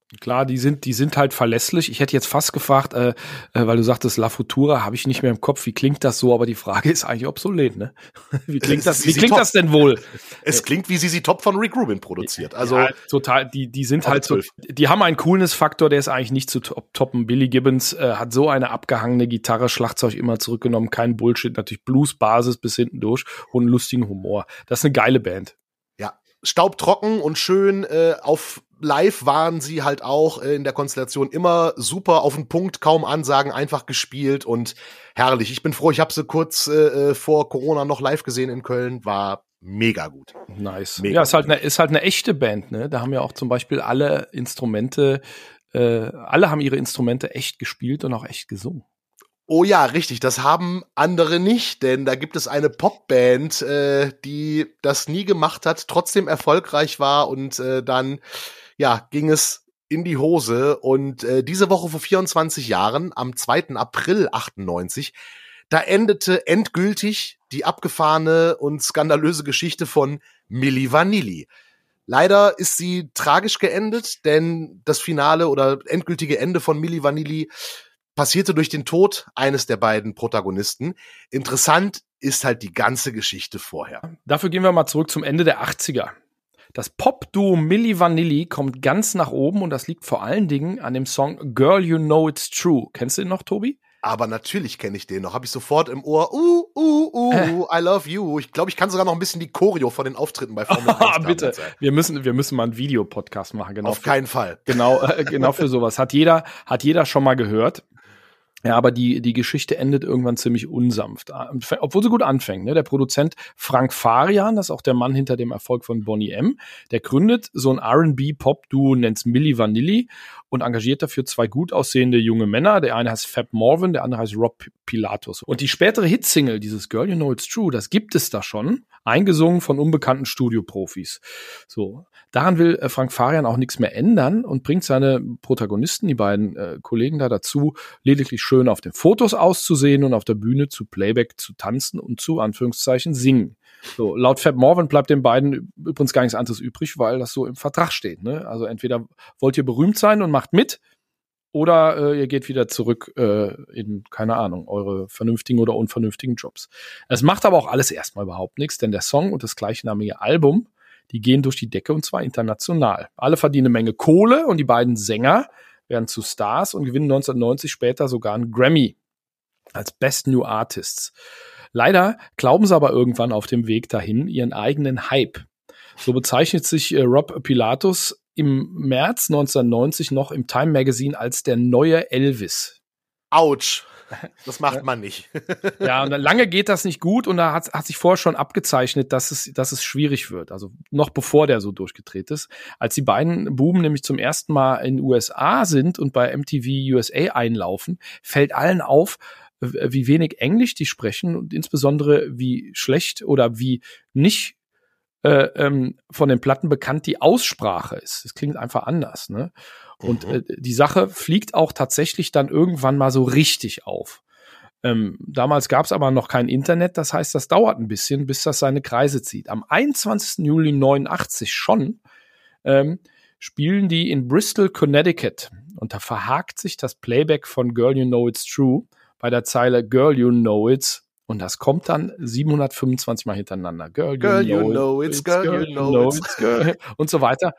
Klar, die sind, die sind halt verlässlich. Ich hätte jetzt fast gefragt, äh, äh, weil du sagtest, La Futura, habe ich nicht mehr im Kopf. Wie klingt das so? Aber die Frage ist eigentlich obsolet, ne? Wie klingt das? Wie klingt das denn wohl? Es klingt wie Z Z Top von Rick Rubin produziert. Also ja, total. Die, die sind halt so. Die haben einen Coolness-Faktor, der ist eigentlich nicht zu toppen. Billy Gibbons äh, hat so eine abgehangene Gitarre, Schlagzeug immer zurückgenommen, kein Bullshit, natürlich Blues-Basis bis hinten durch und einen lustigen Humor. Das ist eine geile Band. Ja, staubtrocken und schön äh, auf live waren sie halt auch äh, in der Konstellation immer super auf den Punkt, kaum Ansagen, einfach gespielt und herrlich. Ich bin froh, ich habe sie kurz äh, vor Corona noch live gesehen in Köln, war mega gut. Nice. Mega ja, ist halt, gut. eine, ist halt eine echte Band, ne? Da haben ja auch zum Beispiel alle Instrumente, äh, alle haben ihre Instrumente echt gespielt und auch echt gesungen. Oh ja, richtig, das haben andere nicht, denn da gibt es eine Popband, äh, die das nie gemacht hat, trotzdem erfolgreich war und äh, dann, ja, ging es in die Hose und äh, diese Woche vor vierundzwanzig Jahren, am zweiten April achtundneunzig, da endete endgültig die abgefahrene und skandalöse Geschichte von Milli Vanilli. Leider ist sie tragisch geendet, denn das Finale oder endgültige Ende von Milli Vanilli passierte durch den Tod eines der beiden Protagonisten. Interessant ist halt die ganze Geschichte vorher. Dafür gehen wir mal zurück zum Ende der achtziger. Das Pop-Duo Milli Vanilli kommt ganz nach oben und das liegt vor allen Dingen an dem Song Girl, You Know It's True. Kennst du den noch, Tobi? Aber natürlich kenne ich den noch. Habe ich sofort im Ohr. Uh, uh, uh, I love you. Ich glaube, ich kann sogar noch ein bisschen die Choreo von den Auftritten bei Formel eins bitte. Wir müssen, wir müssen mal einen Videopodcast machen. Genau. Auf keinen Fall. Genau, äh, genau für sowas. Hat jeder, hat jeder schon mal gehört. Ja, aber die, die Geschichte endet irgendwann ziemlich unsanft, obwohl sie gut anfängt. Ne? Der Produzent Frank Farian, das ist auch der Mann hinter dem Erfolg von Boney M., der gründet so ein R and B-Pop-Duo, nennt's Milli Vanilli und engagiert dafür zwei gut aussehende junge Männer. Der eine heißt Fab Morvan, der andere heißt Rob Pilatus. Und die spätere Hitsingle, dieses Girl, You Know It's True, das gibt es da schon, eingesungen von unbekannten Studioprofis. So, daran will äh, Frank Farian auch nichts mehr ändern und bringt seine Protagonisten, die beiden äh, Kollegen da dazu, lediglich schön auf den Fotos auszusehen und auf der Bühne zu Playback zu tanzen und zu Anführungszeichen singen. So, laut Fab Morvan bleibt den beiden übrigens gar nichts anderes übrig, weil das so im Vertrag steht. Ne? Also entweder wollt ihr berühmt sein und macht mit, oder äh, ihr geht wieder zurück äh, in, keine Ahnung, eure vernünftigen oder unvernünftigen Jobs. Es macht aber auch alles erstmal überhaupt nichts, denn der Song und das gleichnamige Album, die gehen durch die Decke und zwar international. Alle verdienen eine Menge Kohle und die beiden Sänger werden zu Stars und gewinnen neunzehnhundertneunzig später sogar einen Grammy als Best New Artists. Leider glauben sie aber irgendwann auf dem Weg dahin ihren eigenen Hype. So bezeichnet sich äh, Rob Pilatus im März neunzehnhundertneunzig noch im Time Magazine als der neue Elvis. Autsch. Das macht man nicht. Ja, und lange geht das nicht gut und da hat, hat sich vorher schon abgezeichnet, dass es, dass es schwierig wird. Also noch bevor der so durchgedreht ist. Als die beiden Buben nämlich zum ersten Mal in den U S A sind und bei M T V U S A einlaufen, fällt allen auf, wie wenig Englisch die sprechen und insbesondere wie schlecht oder wie nicht äh, ähm, von den Platten bekannt die Aussprache ist. Es klingt einfach anders, ne? Und äh, die Sache fliegt auch tatsächlich dann irgendwann mal so richtig auf. Ähm, damals gab es aber noch kein Internet, das heißt, das dauert ein bisschen, bis das seine Kreise zieht. Am einundzwanzigsten Juli neunundachtzig schon ähm, spielen die in Bristol, Connecticut. Und da verhakt sich das Playback von Girl, You Know It's True bei der Zeile Girl, You Know It's. Und das kommt dann siebenhundertfünfundzwanzig Mal hintereinander. Girl, you, girl, know, you know it, it's, it's girl, girl, you know it's. it's girl. Und so weiter.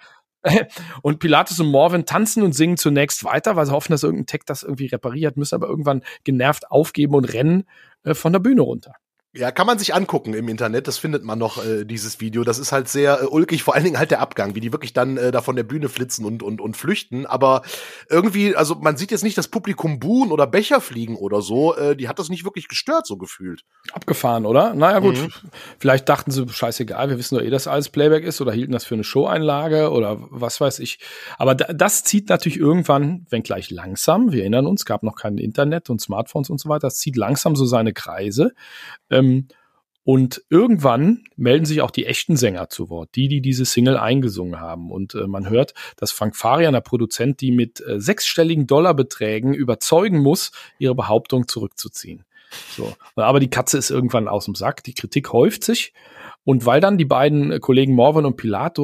Und Pilatus und Morvan tanzen und singen zunächst weiter, weil sie hoffen, dass irgendein Tech das irgendwie repariert, müssen aber irgendwann genervt aufgeben und rennen äh, von der Bühne runter. Ja, kann man sich angucken im Internet, das findet man noch, äh, dieses Video. Das ist halt sehr äh, ulkig, vor allen Dingen halt der Abgang, wie die wirklich dann äh, da von der Bühne flitzen und, und, und flüchten. Aber irgendwie, also man sieht jetzt nicht das Publikum buhen oder Becher fliegen oder so. Äh, die hat das nicht wirklich gestört, so gefühlt. Abgefahren, oder? Naja, gut. Mhm. Vielleicht dachten sie, scheißegal, wir wissen doch eh, dass alles Playback ist oder hielten das für eine Showeinlage oder was weiß ich. Aber da, das zieht natürlich irgendwann, wenngleich langsam, wir erinnern uns, gab noch kein Internet und Smartphones und so weiter, das zieht langsam so seine Kreise. Und irgendwann melden sich auch die echten Sänger zu Wort, die, die diese Single eingesungen haben. Und äh, man hört, dass Frank Farian, der Produzent, die mit äh, sechsstelligen Dollarbeträgen überzeugen muss, ihre Behauptung zurückzuziehen. So. Aber die Katze ist irgendwann aus dem Sack, die Kritik häuft sich. Und weil dann die beiden Kollegen Morvan und Pilatus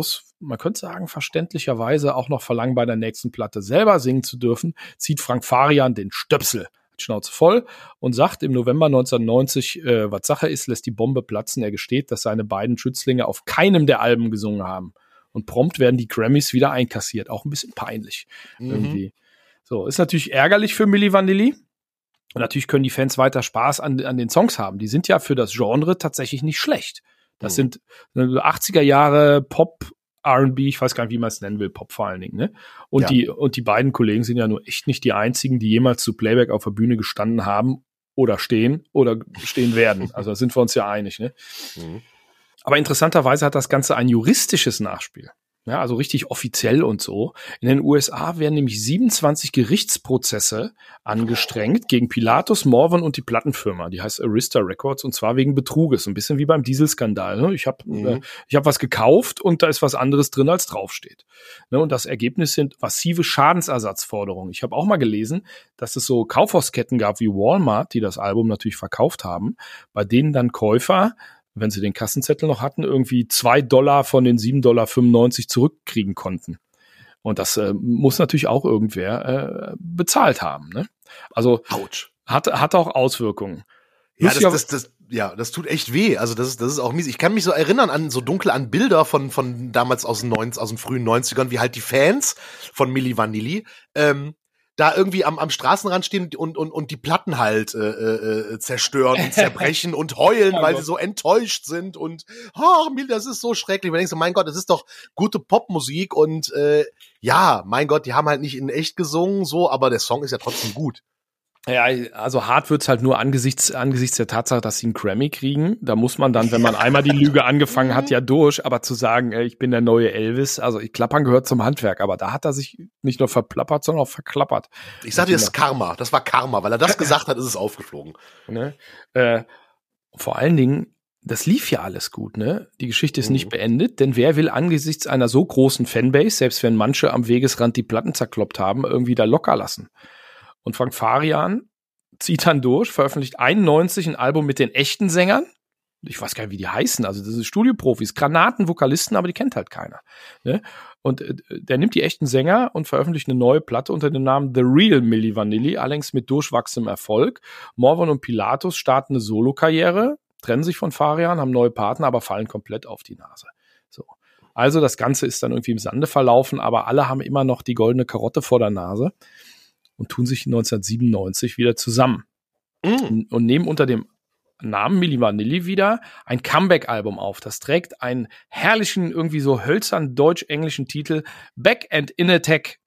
man könnte sagen, verständlicherweise auch noch verlangen, bei der nächsten Platte selber singen zu dürfen, zieht Frank Farian den Stöpsel. Schnauze voll und sagt im November neunzehnhundertneunzig, äh, was Sache ist, lässt die Bombe platzen. Er gesteht, dass seine beiden Schützlinge auf keinem der Alben gesungen haben. Und prompt werden die Grammys wieder einkassiert. Auch ein bisschen peinlich mhm. irgendwie. So, ist natürlich ärgerlich für Milli Vanilli. Und natürlich können die Fans weiter Spaß an, an den Songs haben. Die sind ja für das Genre tatsächlich nicht schlecht. Das mhm. sind achtziger Jahre Pop, R and B, ich weiß gar nicht, wie man es nennen will, Pop vor allen Dingen, ne? Und ja. die, und die beiden Kollegen sind ja nur echt nicht die einzigen, die jemals zu Playback auf der Bühne gestanden haben oder stehen oder stehen werden. Also da sind wir uns ja einig, ne? Mhm. Aber interessanterweise hat das Ganze ein juristisches Nachspiel. Ja, also richtig offiziell und so. In den U S A werden nämlich siebenundzwanzig Gerichtsprozesse angestrengt gegen Pilatus, Morvan und die Plattenfirma. Die heißt Arista Records und zwar wegen Betruges. Ein bisschen wie beim Dieselskandal. Ne? Ich habe mhm. äh, ich hab was gekauft und da ist was anderes drin, als draufsteht. Ne? Und das Ergebnis sind massive Schadensersatzforderungen. Ich habe auch mal gelesen, dass es so Kaufhausketten gab wie Walmart, die das Album natürlich verkauft haben, bei denen dann Käufer, wenn sie den Kassenzettel noch hatten, irgendwie zwei Dollar von den sieben Komma fünfundneunzig Dollar zurückkriegen konnten. Und das äh, muss natürlich auch irgendwer äh, bezahlt haben. Ne? Also Autsch. Hat, hat auch Auswirkungen. Ja, das, das, das, ja, das tut echt weh. Also das ist, das ist auch mies. Ich kann mich so erinnern an so dunkel an Bilder von von damals aus den, neunzig, aus den frühen neunzigern, wie halt die Fans von Milli Vanilli ähm, da irgendwie am, am Straßenrand stehen und, und, und die Platten halt äh, äh, zerstören und zerbrechen und heulen, weil sie so enttäuscht sind und oh, das ist so schrecklich. Man denkt so, mein Gott, das ist doch gute Popmusik und äh, ja, mein Gott, die haben halt nicht in echt gesungen, so, aber der Song ist ja trotzdem gut. Ja, also hart wird's halt nur angesichts angesichts der Tatsache, dass sie einen Grammy kriegen. Da muss man dann, wenn man einmal die Lüge angefangen hat, ja durch. Aber zu sagen, ey, ich bin der neue Elvis, also ich klappern gehört zum Handwerk. Aber da hat er sich nicht nur verplappert, sondern auch verklappert. Ich sag dir, das ist Karma. Das war Karma. Weil er das gesagt hat, ist es aufgeflogen. Ne? Äh, vor allen Dingen, das lief ja alles gut, ne? Die Geschichte ist mhm. nicht beendet, denn wer will angesichts einer so großen Fanbase, selbst wenn manche am Wegesrand die Platten zerkloppt haben, irgendwie da locker lassen? Und Frank Farian zieht dann durch, veröffentlicht einundneunzig ein Album mit den echten Sängern. Ich weiß gar nicht, wie die heißen. Also das sind Studioprofis, Granatenvokalisten, aber die kennt halt keiner. Ne? Und äh, der nimmt die echten Sänger und veröffentlicht eine neue Platte unter dem Namen The Real Milli Vanilli, allerdings mit durchwachsendem Erfolg. Morvan und Pilatus starten eine Solokarriere, trennen sich von Farian, haben neue Partner, aber fallen komplett auf die Nase. So. Also das Ganze ist dann irgendwie im Sande verlaufen, aber alle haben immer noch die goldene Karotte vor der Nase und tun sich neunzehnhundertsiebenundneunzig wieder zusammen. Mm. Und nehmen unter dem Namen Milli Vanilli wieder ein Comeback-Album auf. Das trägt einen herrlichen, irgendwie so hölzern deutsch-englischen Titel Back and in Attack.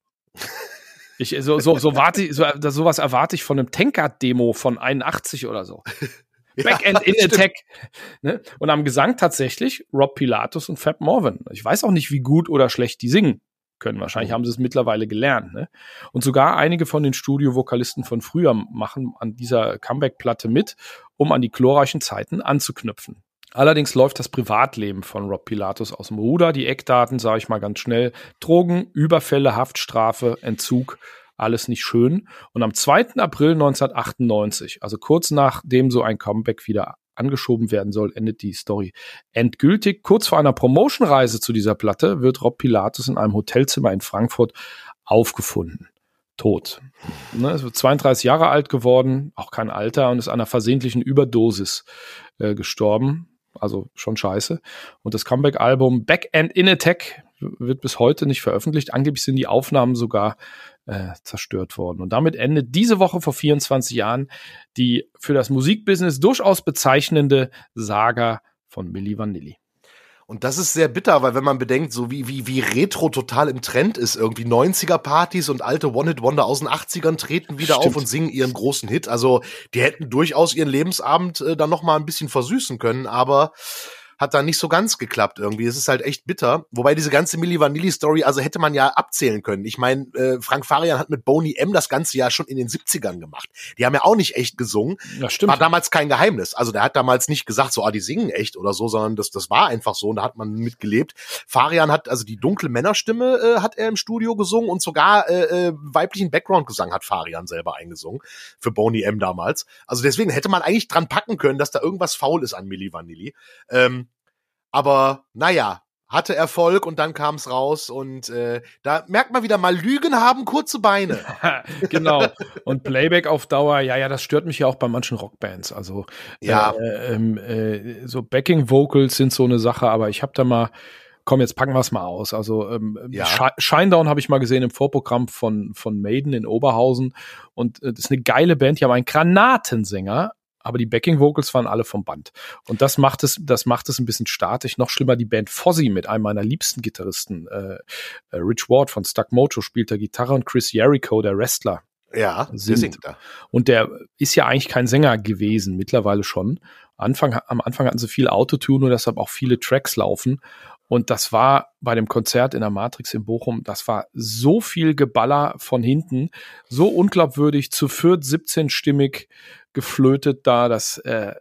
Ich, so, so, so warte ich, so, sowas erwarte ich von einem Tankard-Demo von einundachtzig oder so. Back and in Attack. Ne? Und am Gesang tatsächlich Rob Pilatus und Fab Morvan. Ich weiß auch nicht, wie gut oder schlecht die singen können. Wahrscheinlich haben sie es mittlerweile gelernt. Ne? Und sogar einige von den Studio-Vokalisten von früher machen an dieser Comeback-Platte mit, um an die glorreichen Zeiten anzuknüpfen. Allerdings läuft das Privatleben von Rob Pilatus aus dem Ruder. Die Eckdaten, sage ich mal ganz schnell. Drogen, Überfälle, Haftstrafe, Entzug, alles nicht schön. Und am zweiten April neunzehnhundertachtundneunzig, also kurz nachdem so ein Comeback wieder angeschoben werden soll, endet die Story endgültig. Kurz vor einer Promotion-Reise zu dieser Platte wird Rob Pilatus in einem Hotelzimmer in Frankfurt aufgefunden. Tot. Ne, es wird zweiunddreißig Jahre alt geworden, auch kein Alter, und ist an einer versehentlichen Überdosis äh, gestorben. Also schon scheiße. Und das Comeback-Album Back and in Attack wird bis heute nicht veröffentlicht. Angeblich sind die Aufnahmen sogar äh, zerstört worden. Und damit endet diese Woche vor vierundzwanzig Jahren die für das Musikbusiness durchaus bezeichnende Saga von Milli Vanilli. Und das ist sehr bitter, weil wenn man bedenkt, so wie, wie, wie Retro total im Trend ist, irgendwie neunziger-Partys und alte One-Hit-Wonder aus den achtzigern treten wieder Stimmt. auf und singen ihren großen Hit. Also die hätten durchaus ihren Lebensabend äh, dann noch mal ein bisschen versüßen können, aber hat dann nicht so ganz geklappt irgendwie. Es ist halt echt bitter. Wobei diese ganze Milli Vanilli-Story, also hätte man ja abzählen können. Ich meine, äh, Frank Farian hat mit Boney M. das ganze ja schon in den siebzigern gemacht. Die haben ja auch nicht echt gesungen. Ja, stimmt. War damals kein Geheimnis. Also der hat damals nicht gesagt, so, ah, die singen echt oder so, sondern das das war einfach so und da hat man mitgelebt. Farian hat, also die dunkle Männerstimme äh, hat er im Studio gesungen und sogar äh, äh, weiblichen Background-Gesang hat Farian selber eingesungen für Boney M. damals. Also deswegen hätte man eigentlich dran packen können, dass da irgendwas faul ist an Milli Vanilli. Ähm, Aber naja, hatte Erfolg und dann kam es raus und äh, da merkt man wieder mal, Lügen haben kurze Beine. Genau. Und Playback auf Dauer, ja, ja, das stört mich ja auch bei manchen Rockbands. Also ja. äh, äh, so Backing Vocals sind so eine Sache, aber ich habe da mal, komm, jetzt packen wir es mal aus. Also ähm, ja. Sh- Shinedown habe ich mal gesehen im Vorprogramm von von Maiden in Oberhausen und äh, das ist eine geile Band, die haben einen Granatensänger, aber die Backing Vocals waren alle vom Band. Und das macht es, das macht es ein bisschen statisch. Noch schlimmer die Band Fozzy mit einem meiner liebsten Gitarristen, äh, Rich Ward von Stuck Mojo spielt der Gitarre und Chris Jericho, der Wrestler. Ja, der singt da. Und der ist ja eigentlich kein Sänger gewesen, mittlerweile schon. Anfang, am Anfang hatten sie viel Autotune und deshalb auch viele Tracks laufen. Und das war bei dem Konzert in der Matrix in Bochum, das war so viel Geballer von hinten, so unglaubwürdig, zu viert siebzehnstimmig geflötet da, das, äh,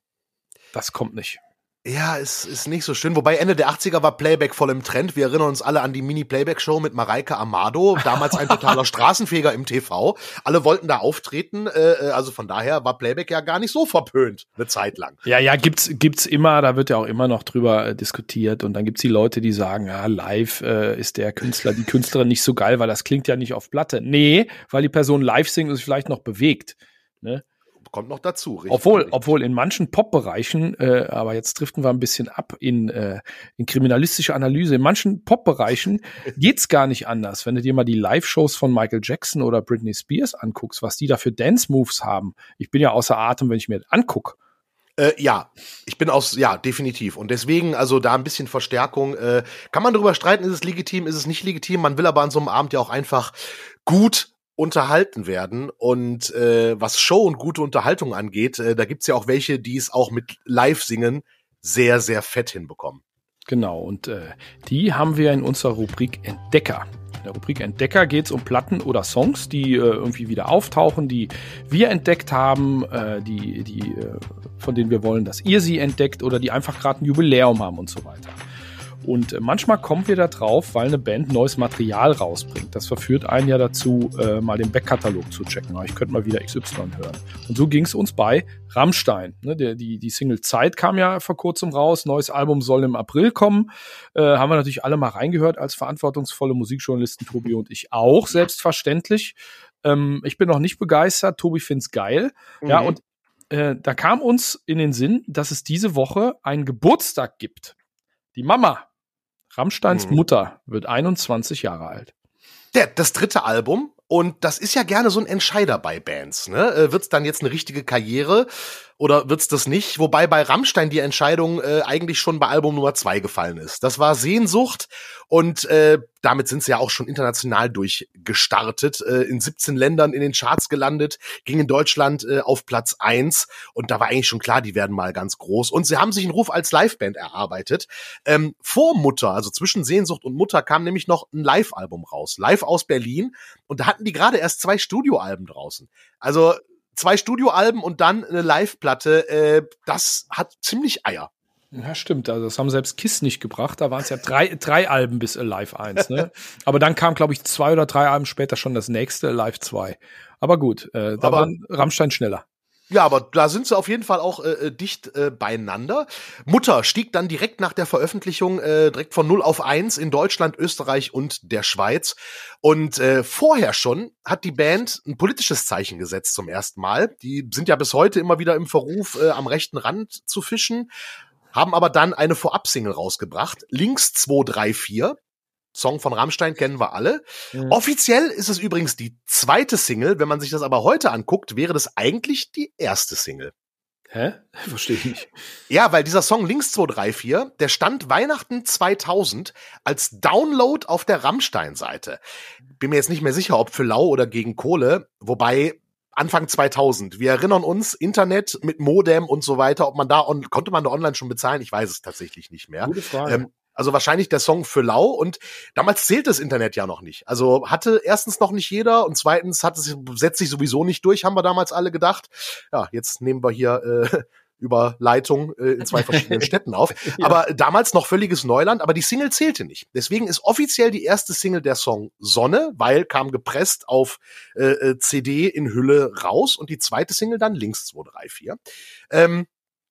das kommt nicht. Ja, es ist nicht so schön. Wobei Ende der achtziger war Playback voll im Trend. Wir erinnern uns alle an die Mini-Playback-Show mit Mareike Amado, damals ein totaler Straßenfeger im T V. Alle wollten da auftreten, äh, also von daher war Playback ja gar nicht so verpönt, eine Zeit lang. Ja, ja, gibt's gibt's immer, da wird ja auch immer noch drüber äh, diskutiert und dann gibt's die Leute, die sagen, ja, live äh, ist der Künstler, die Künstlerin nicht so geil, weil das klingt ja nicht auf Platte. Nee, weil die Person live singt und sich vielleicht noch bewegt, ne? Kommt noch dazu. Richtig, obwohl, richtig. obwohl in manchen Pop-Bereichen, äh, aber jetzt driften wir ein bisschen ab in, äh, in kriminalistische Analyse, in manchen Pop-Bereichen geht's gar nicht anders. Wenn du dir mal die Live-Shows von Michael Jackson oder Britney Spears anguckst, was die da für Dance-Moves haben. Ich bin ja außer Atem, wenn ich mir das angucke. Äh, ja, ich bin aus, ja, definitiv. Und deswegen, also da ein bisschen Verstärkung. Äh, kann man darüber streiten, ist es legitim, ist es nicht legitim? Man will aber an so einem Abend ja auch einfach gut unterhalten werden und äh, was Show und gute Unterhaltung angeht, äh, da gibt's ja auch welche, die es auch mit Live-Singen sehr, sehr fett hinbekommen. Genau, und äh, die haben wir in unserer Rubrik Entdecker. In der Rubrik Entdecker geht's um Platten oder Songs, die äh, irgendwie wieder auftauchen, die wir entdeckt haben, äh, die, die, äh, von denen wir wollen, dass ihr sie entdeckt oder die einfach gerade ein Jubiläum haben und so weiter. Und manchmal kommen wir da drauf, weil eine Band neues Material rausbringt. Das verführt einen ja dazu, äh, mal den Backkatalog zu checken. Ich könnte mal wieder X Y hören. Und so ging es uns bei Rammstein. Ne, der, die, die Single Zeit kam ja vor kurzem raus. Neues Album soll im April kommen. Äh, haben wir natürlich alle mal reingehört als verantwortungsvolle Musikjournalisten, Tobi und ich auch, selbstverständlich. Ähm, ich bin noch nicht begeistert. Tobi find's geil. Mhm. Ja, und äh, da kam uns in den Sinn, dass es diese Woche einen Geburtstag gibt. Die Mama, Rammsteins mhm. Mutter, wird einundzwanzig Jahre alt. Der, das dritte Album. Und das ist ja gerne so ein Entscheider bei Bands, ne? Äh, wird's dann jetzt eine richtige Karriere oder wird's das nicht? Wobei bei Rammstein die Entscheidung äh, eigentlich schon bei Album Nummer zwei gefallen ist. Das war Sehnsucht und äh, damit sind sie ja auch schon international durchgestartet, äh, in siebzehn Ländern in den Charts gelandet, ging in Deutschland äh, auf Platz eins und da war eigentlich schon klar, die werden mal ganz groß. Und sie haben sich einen Ruf als Liveband erarbeitet. Ähm, vor Mutter, also zwischen Sehnsucht und Mutter, kam nämlich noch ein Live-Album raus, live aus Berlin. Und da hatten die gerade erst zwei Studioalben draußen. Also zwei Studioalben und dann eine Live-Platte, äh, das hat ziemlich Eier. Ja, stimmt. Also das haben selbst Kiss nicht gebracht. Da waren es ja drei, drei Alben bis Alive eins. Ne? Aber dann kam, glaube ich, zwei oder drei Alben später schon das nächste, Alive zwei. Aber gut, äh, da Aber waren Rammstein schneller. Ja, aber da sind sie auf jeden Fall auch äh, dicht äh, beieinander. Mutter stieg dann direkt nach der Veröffentlichung äh, direkt von null auf eins in Deutschland, Österreich und der Schweiz. Und äh, vorher schon hat die Band ein politisches Zeichen gesetzt zum ersten Mal. Die sind ja bis heute immer wieder im Verruf, äh, am rechten Rand zu fischen, haben aber dann eine Vorab-Single rausgebracht, Links zwei drei vier. Song von Rammstein kennen wir alle. Mhm. Offiziell ist es übrigens die zweite Single. Wenn man sich das aber heute anguckt, wäre das eigentlich die erste Single. Hä? Verstehe ich nicht. Ja, weil dieser Song Links zwei drei vier, der stand Weihnachten zweitausend als Download auf der Rammstein-Seite. Bin mir jetzt nicht mehr sicher, ob für lau oder gegen Kohle. Wobei Anfang zweitausend. Wir erinnern uns, Internet mit Modem und so weiter. Ob man da on- konnte man da online schon bezahlen? Ich weiß es tatsächlich nicht mehr. Gute Frage. Ähm, Also wahrscheinlich der Song für lau und damals zählt das Internet ja noch nicht. Also hatte erstens noch nicht jeder und zweitens hat es, setzt sich sowieso nicht durch, haben wir damals alle gedacht. Ja, jetzt nehmen wir hier äh, über Leitung äh, in zwei verschiedenen Städten auf. Ja. Aber damals noch völliges Neuland, aber die Single zählte nicht. Deswegen ist offiziell die erste Single der Song Sonne, weil kam gepresst auf äh, C D in Hülle raus und die zweite Single dann Links zwei drei vier. Ähm,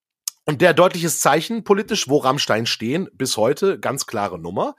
Und der deutliches Zeichen politisch, wo Rammstein stehen, bis heute, ganz klare Nummer.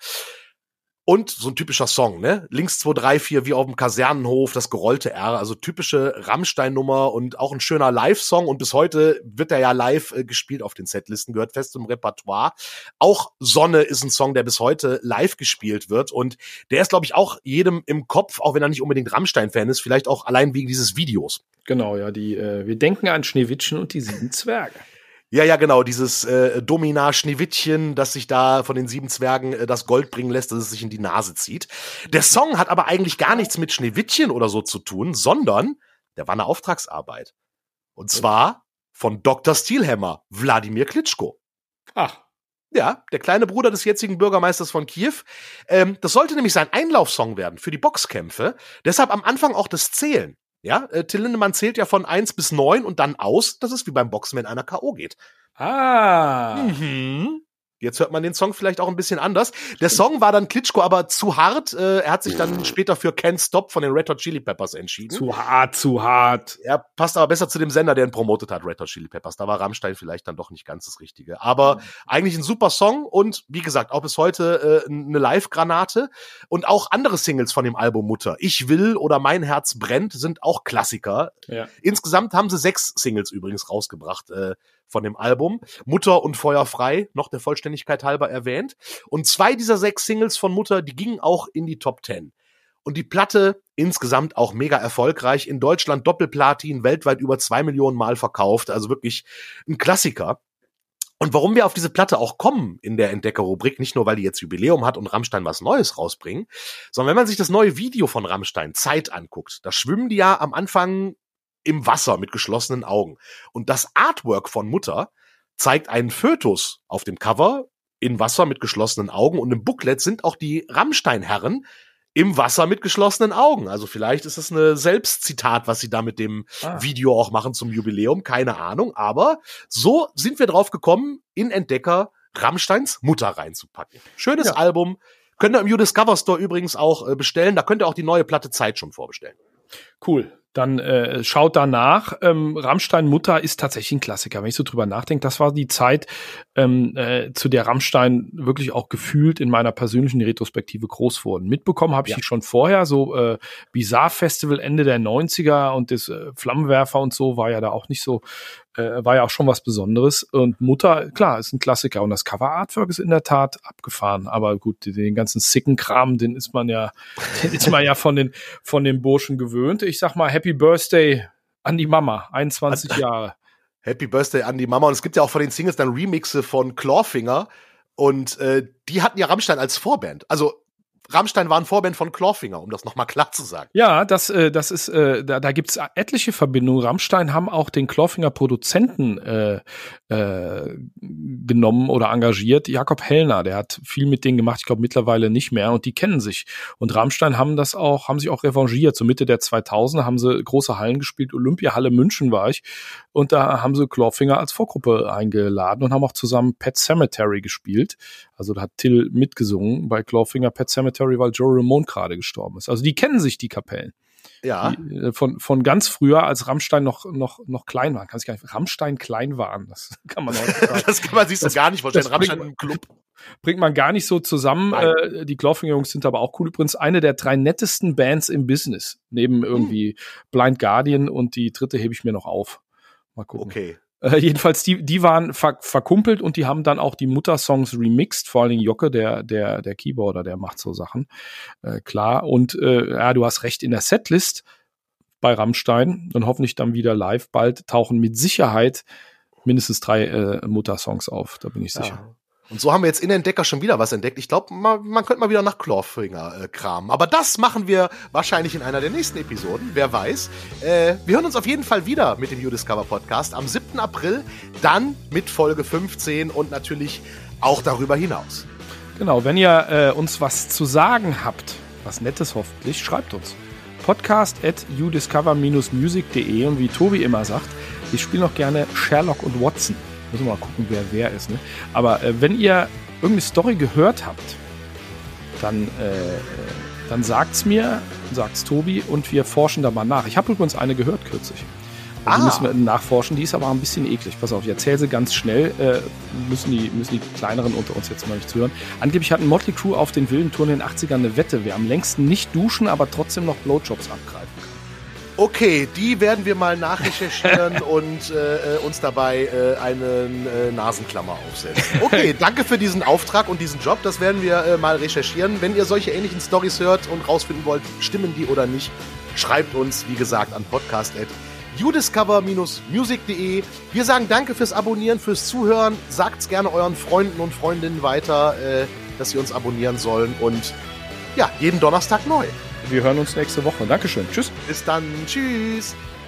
Und so ein typischer Song, ne? Links zwei, drei, vier, wie auf dem Kasernenhof, das gerollte R, also typische Rammstein-Nummer und auch ein schöner Live-Song. Und bis heute wird er ja live äh, gespielt auf den Setlisten, gehört fest zum Repertoire. Auch Sonne ist ein Song, der bis heute live gespielt wird. Und der ist, glaube ich, auch jedem im Kopf, auch wenn er nicht unbedingt Rammstein-Fan ist, vielleicht auch allein wegen dieses Videos. Genau, ja, die, äh, wir denken an Schneewittchen und die sieben Zwerge. Ja, ja, genau, dieses äh, Domina Schneewittchen, das sich da von den sieben Zwergen äh, das Gold bringen lässt, dass es sich in die Nase zieht. Der Song hat aber eigentlich gar nichts mit Schneewittchen oder so zu tun, sondern der war eine Auftragsarbeit. Und zwar von Doktor Steelhammer, Wladimir Klitschko. Ach. Ja, der kleine Bruder des jetzigen Bürgermeisters von Kiew. Ähm, das sollte nämlich sein Einlaufsong werden für die Boxkämpfe. Deshalb am Anfang auch das Zählen. Ja, äh, Till Lindemann zählt ja von eins bis neun und dann aus. Das ist wie beim Boxen, wenn einer K O geht. Ah. Mhm. Jetzt hört man den Song vielleicht auch ein bisschen anders. Der Song war dann Klitschko aber zu hart. Äh, er hat sich dann später für Can't Stop von den Red Hot Chili Peppers entschieden. Zu hart, zu hart. Er passt aber besser zu dem Sender, der ihn promotet hat, Red Hot Chili Peppers. Da war Rammstein vielleicht dann doch nicht ganz das Richtige. Aber mhm. eigentlich ein super Song und wie gesagt, auch bis heute äh, eine Live-Granate. Und auch andere Singles von dem Album Mutter. Ich will oder Mein Herz brennt sind auch Klassiker. Ja. Insgesamt haben sie sechs Singles übrigens rausgebracht äh, von dem Album. Mutter und Feuer frei, noch der Vollständigkeit halber erwähnt. Und zwei dieser sechs Singles von Mutter, die gingen auch in die Top Ten. Und die Platte insgesamt auch mega erfolgreich. In Deutschland Doppelplatin, weltweit über zwei Millionen Mal verkauft. Also wirklich ein Klassiker. Und warum wir auf diese Platte auch kommen in der Entdecker-Rubrik, nicht nur, weil die jetzt Jubiläum hat und Rammstein was Neues rausbringen, sondern wenn man sich das neue Video von Rammstein, Zeit, anguckt, da schwimmen die ja am Anfang im Wasser mit geschlossenen Augen. Und das Artwork von Mutter zeigt einen Fötus auf dem Cover in Wasser mit geschlossenen Augen und im Booklet sind auch die Rammstein-Herren im Wasser mit geschlossenen Augen. Also vielleicht ist es eine Selbstzitat, was sie da mit dem ah. Video auch machen zum Jubiläum, keine Ahnung. Aber so sind wir drauf gekommen, in Entdecker Rammsteins Mutter reinzupacken. Schönes ja. Album. Könnt ihr im U-Discover Store übrigens auch äh, bestellen. Da könnt ihr auch die neue Platte Zeit schon vorbestellen. Cool. Dann äh, schaut danach. Ähm, Rammstein Mutter ist tatsächlich ein Klassiker. Wenn ich so drüber nachdenke, das war die Zeit, ähm, äh, zu der Rammstein wirklich auch gefühlt in meiner persönlichen Retrospektive groß wurden. Mitbekommen habe ich ja. die schon vorher, so äh, Bizarre Festival Ende der neunziger und das äh, Flammenwerfer und so war ja da auch nicht so, äh, war ja auch schon was Besonderes. Und Mutter, klar, ist ein Klassiker. Und das Cover-Artwork ist in der Tat abgefahren. Aber gut, den ganzen sicken Kram, den ist man ja, den ist man ja von den, von den Burschen gewöhnt. Ich sag mal, Happy Birthday an die Mama, einundzwanzig Jahre. Happy Birthday an die Mama. Und es gibt ja auch von den Singles dann Remixe von Clawfinger. Und äh, die hatten ja Rammstein als Vorband. Also Rammstein war ein Vorband von Clawfinger, um das nochmal klar zu sagen. Ja, das, äh, das ist, äh, da, da gibt's etliche Verbindungen. Rammstein haben auch den Clawfinger-Produzenten äh, äh, genommen oder engagiert. Jakob Hellner, der hat viel mit denen gemacht, ich glaube mittlerweile nicht mehr und die kennen sich. Und Rammstein haben das auch, haben sich auch revanchiert. So Mitte der zweitausender haben sie große Hallen gespielt. Olympiahalle München war ich. Und da haben sie Clawfinger als Vorgruppe eingeladen und haben auch zusammen Pet Sematary gespielt. Also da hat Till mitgesungen bei Clawfinger Pet Sematary, weil Joe Ramone gerade gestorben ist. Also die kennen sich, die Kapellen. Ja. Die, von, von ganz früher, als Rammstein noch, noch, noch klein war. Kann ich gar nicht, Rammstein klein waren. Das kann man heute Das kann man sich so gar nicht vorstellen. Rammstein im Club. Bringt man gar nicht so zusammen. Äh, die Clawfinger-Jungs sind aber auch cool. Übrigens eine der drei nettesten Bands im Business. Neben irgendwie hm. Blind Guardian und die dritte hebe ich mir noch auf. Mal gucken. Okay. Äh, jedenfalls, die, die waren ver- verkumpelt und die haben dann auch die Mutter-Songs remixed, vor allen Dingen Jocke, der, der, der Keyboarder, der macht so Sachen, äh, klar. Und äh, ja, du hast recht, in der Setlist bei Rammstein und hoffentlich dann wieder live bald tauchen mit Sicherheit mindestens drei äh, Mutter-Songs auf, da bin ich sicher. Ja. Und so haben wir jetzt in Entdecker schon wieder was entdeckt. Ich glaube, man, man könnte mal wieder nach Clawfinger äh, kramen. Aber das machen wir wahrscheinlich in einer der nächsten Episoden. Wer weiß. Äh, wir hören uns auf jeden Fall wieder mit dem U-Discover Podcast am siebten April. Dann mit Folge fünfzehn und natürlich auch darüber hinaus. Genau, wenn ihr äh, uns was zu sagen habt, was Nettes hoffentlich, schreibt uns. podcast at u discover dash music punkt de und wie Tobi immer sagt, ich spiele noch gerne Sherlock und Watson. Müssen wir mal gucken, wer wer ist. Ne? Aber äh, wenn ihr irgendeine Story gehört habt, dann, äh, dann sagt's mir, sagt's Tobi und wir forschen da mal nach. Ich habe übrigens eine gehört kürzlich. Also Ah. die müssen wir nachforschen, die ist aber ein bisschen eklig. Pass auf, ich erzähle sie ganz schnell, äh, müssen, die, müssen die Kleineren unter uns jetzt mal nicht zuhören. Angeblich hatten Motley Crue auf den wilden Touren in den achtzigern eine Wette, wer am längsten nicht duschen, aber trotzdem noch Blowjobs abgreifen kann. Okay, die werden wir mal nachrecherchieren und äh, uns dabei äh, einen äh, Nasenklammer aufsetzen. Okay, danke für diesen Auftrag und diesen Job. Das werden wir äh, mal recherchieren. Wenn ihr solche ähnlichen Storys hört und rausfinden wollt, stimmen die oder nicht, schreibt uns, wie gesagt, an podcast at udiscover dash music punkt de. Wir sagen danke fürs Abonnieren, fürs Zuhören. Sagt's gerne euren Freunden und Freundinnen weiter, äh, dass sie uns abonnieren sollen. Und ja, jeden Donnerstag neu. Wir hören uns nächste Woche. Dankeschön. Tschüss. Bis dann. Tschüss.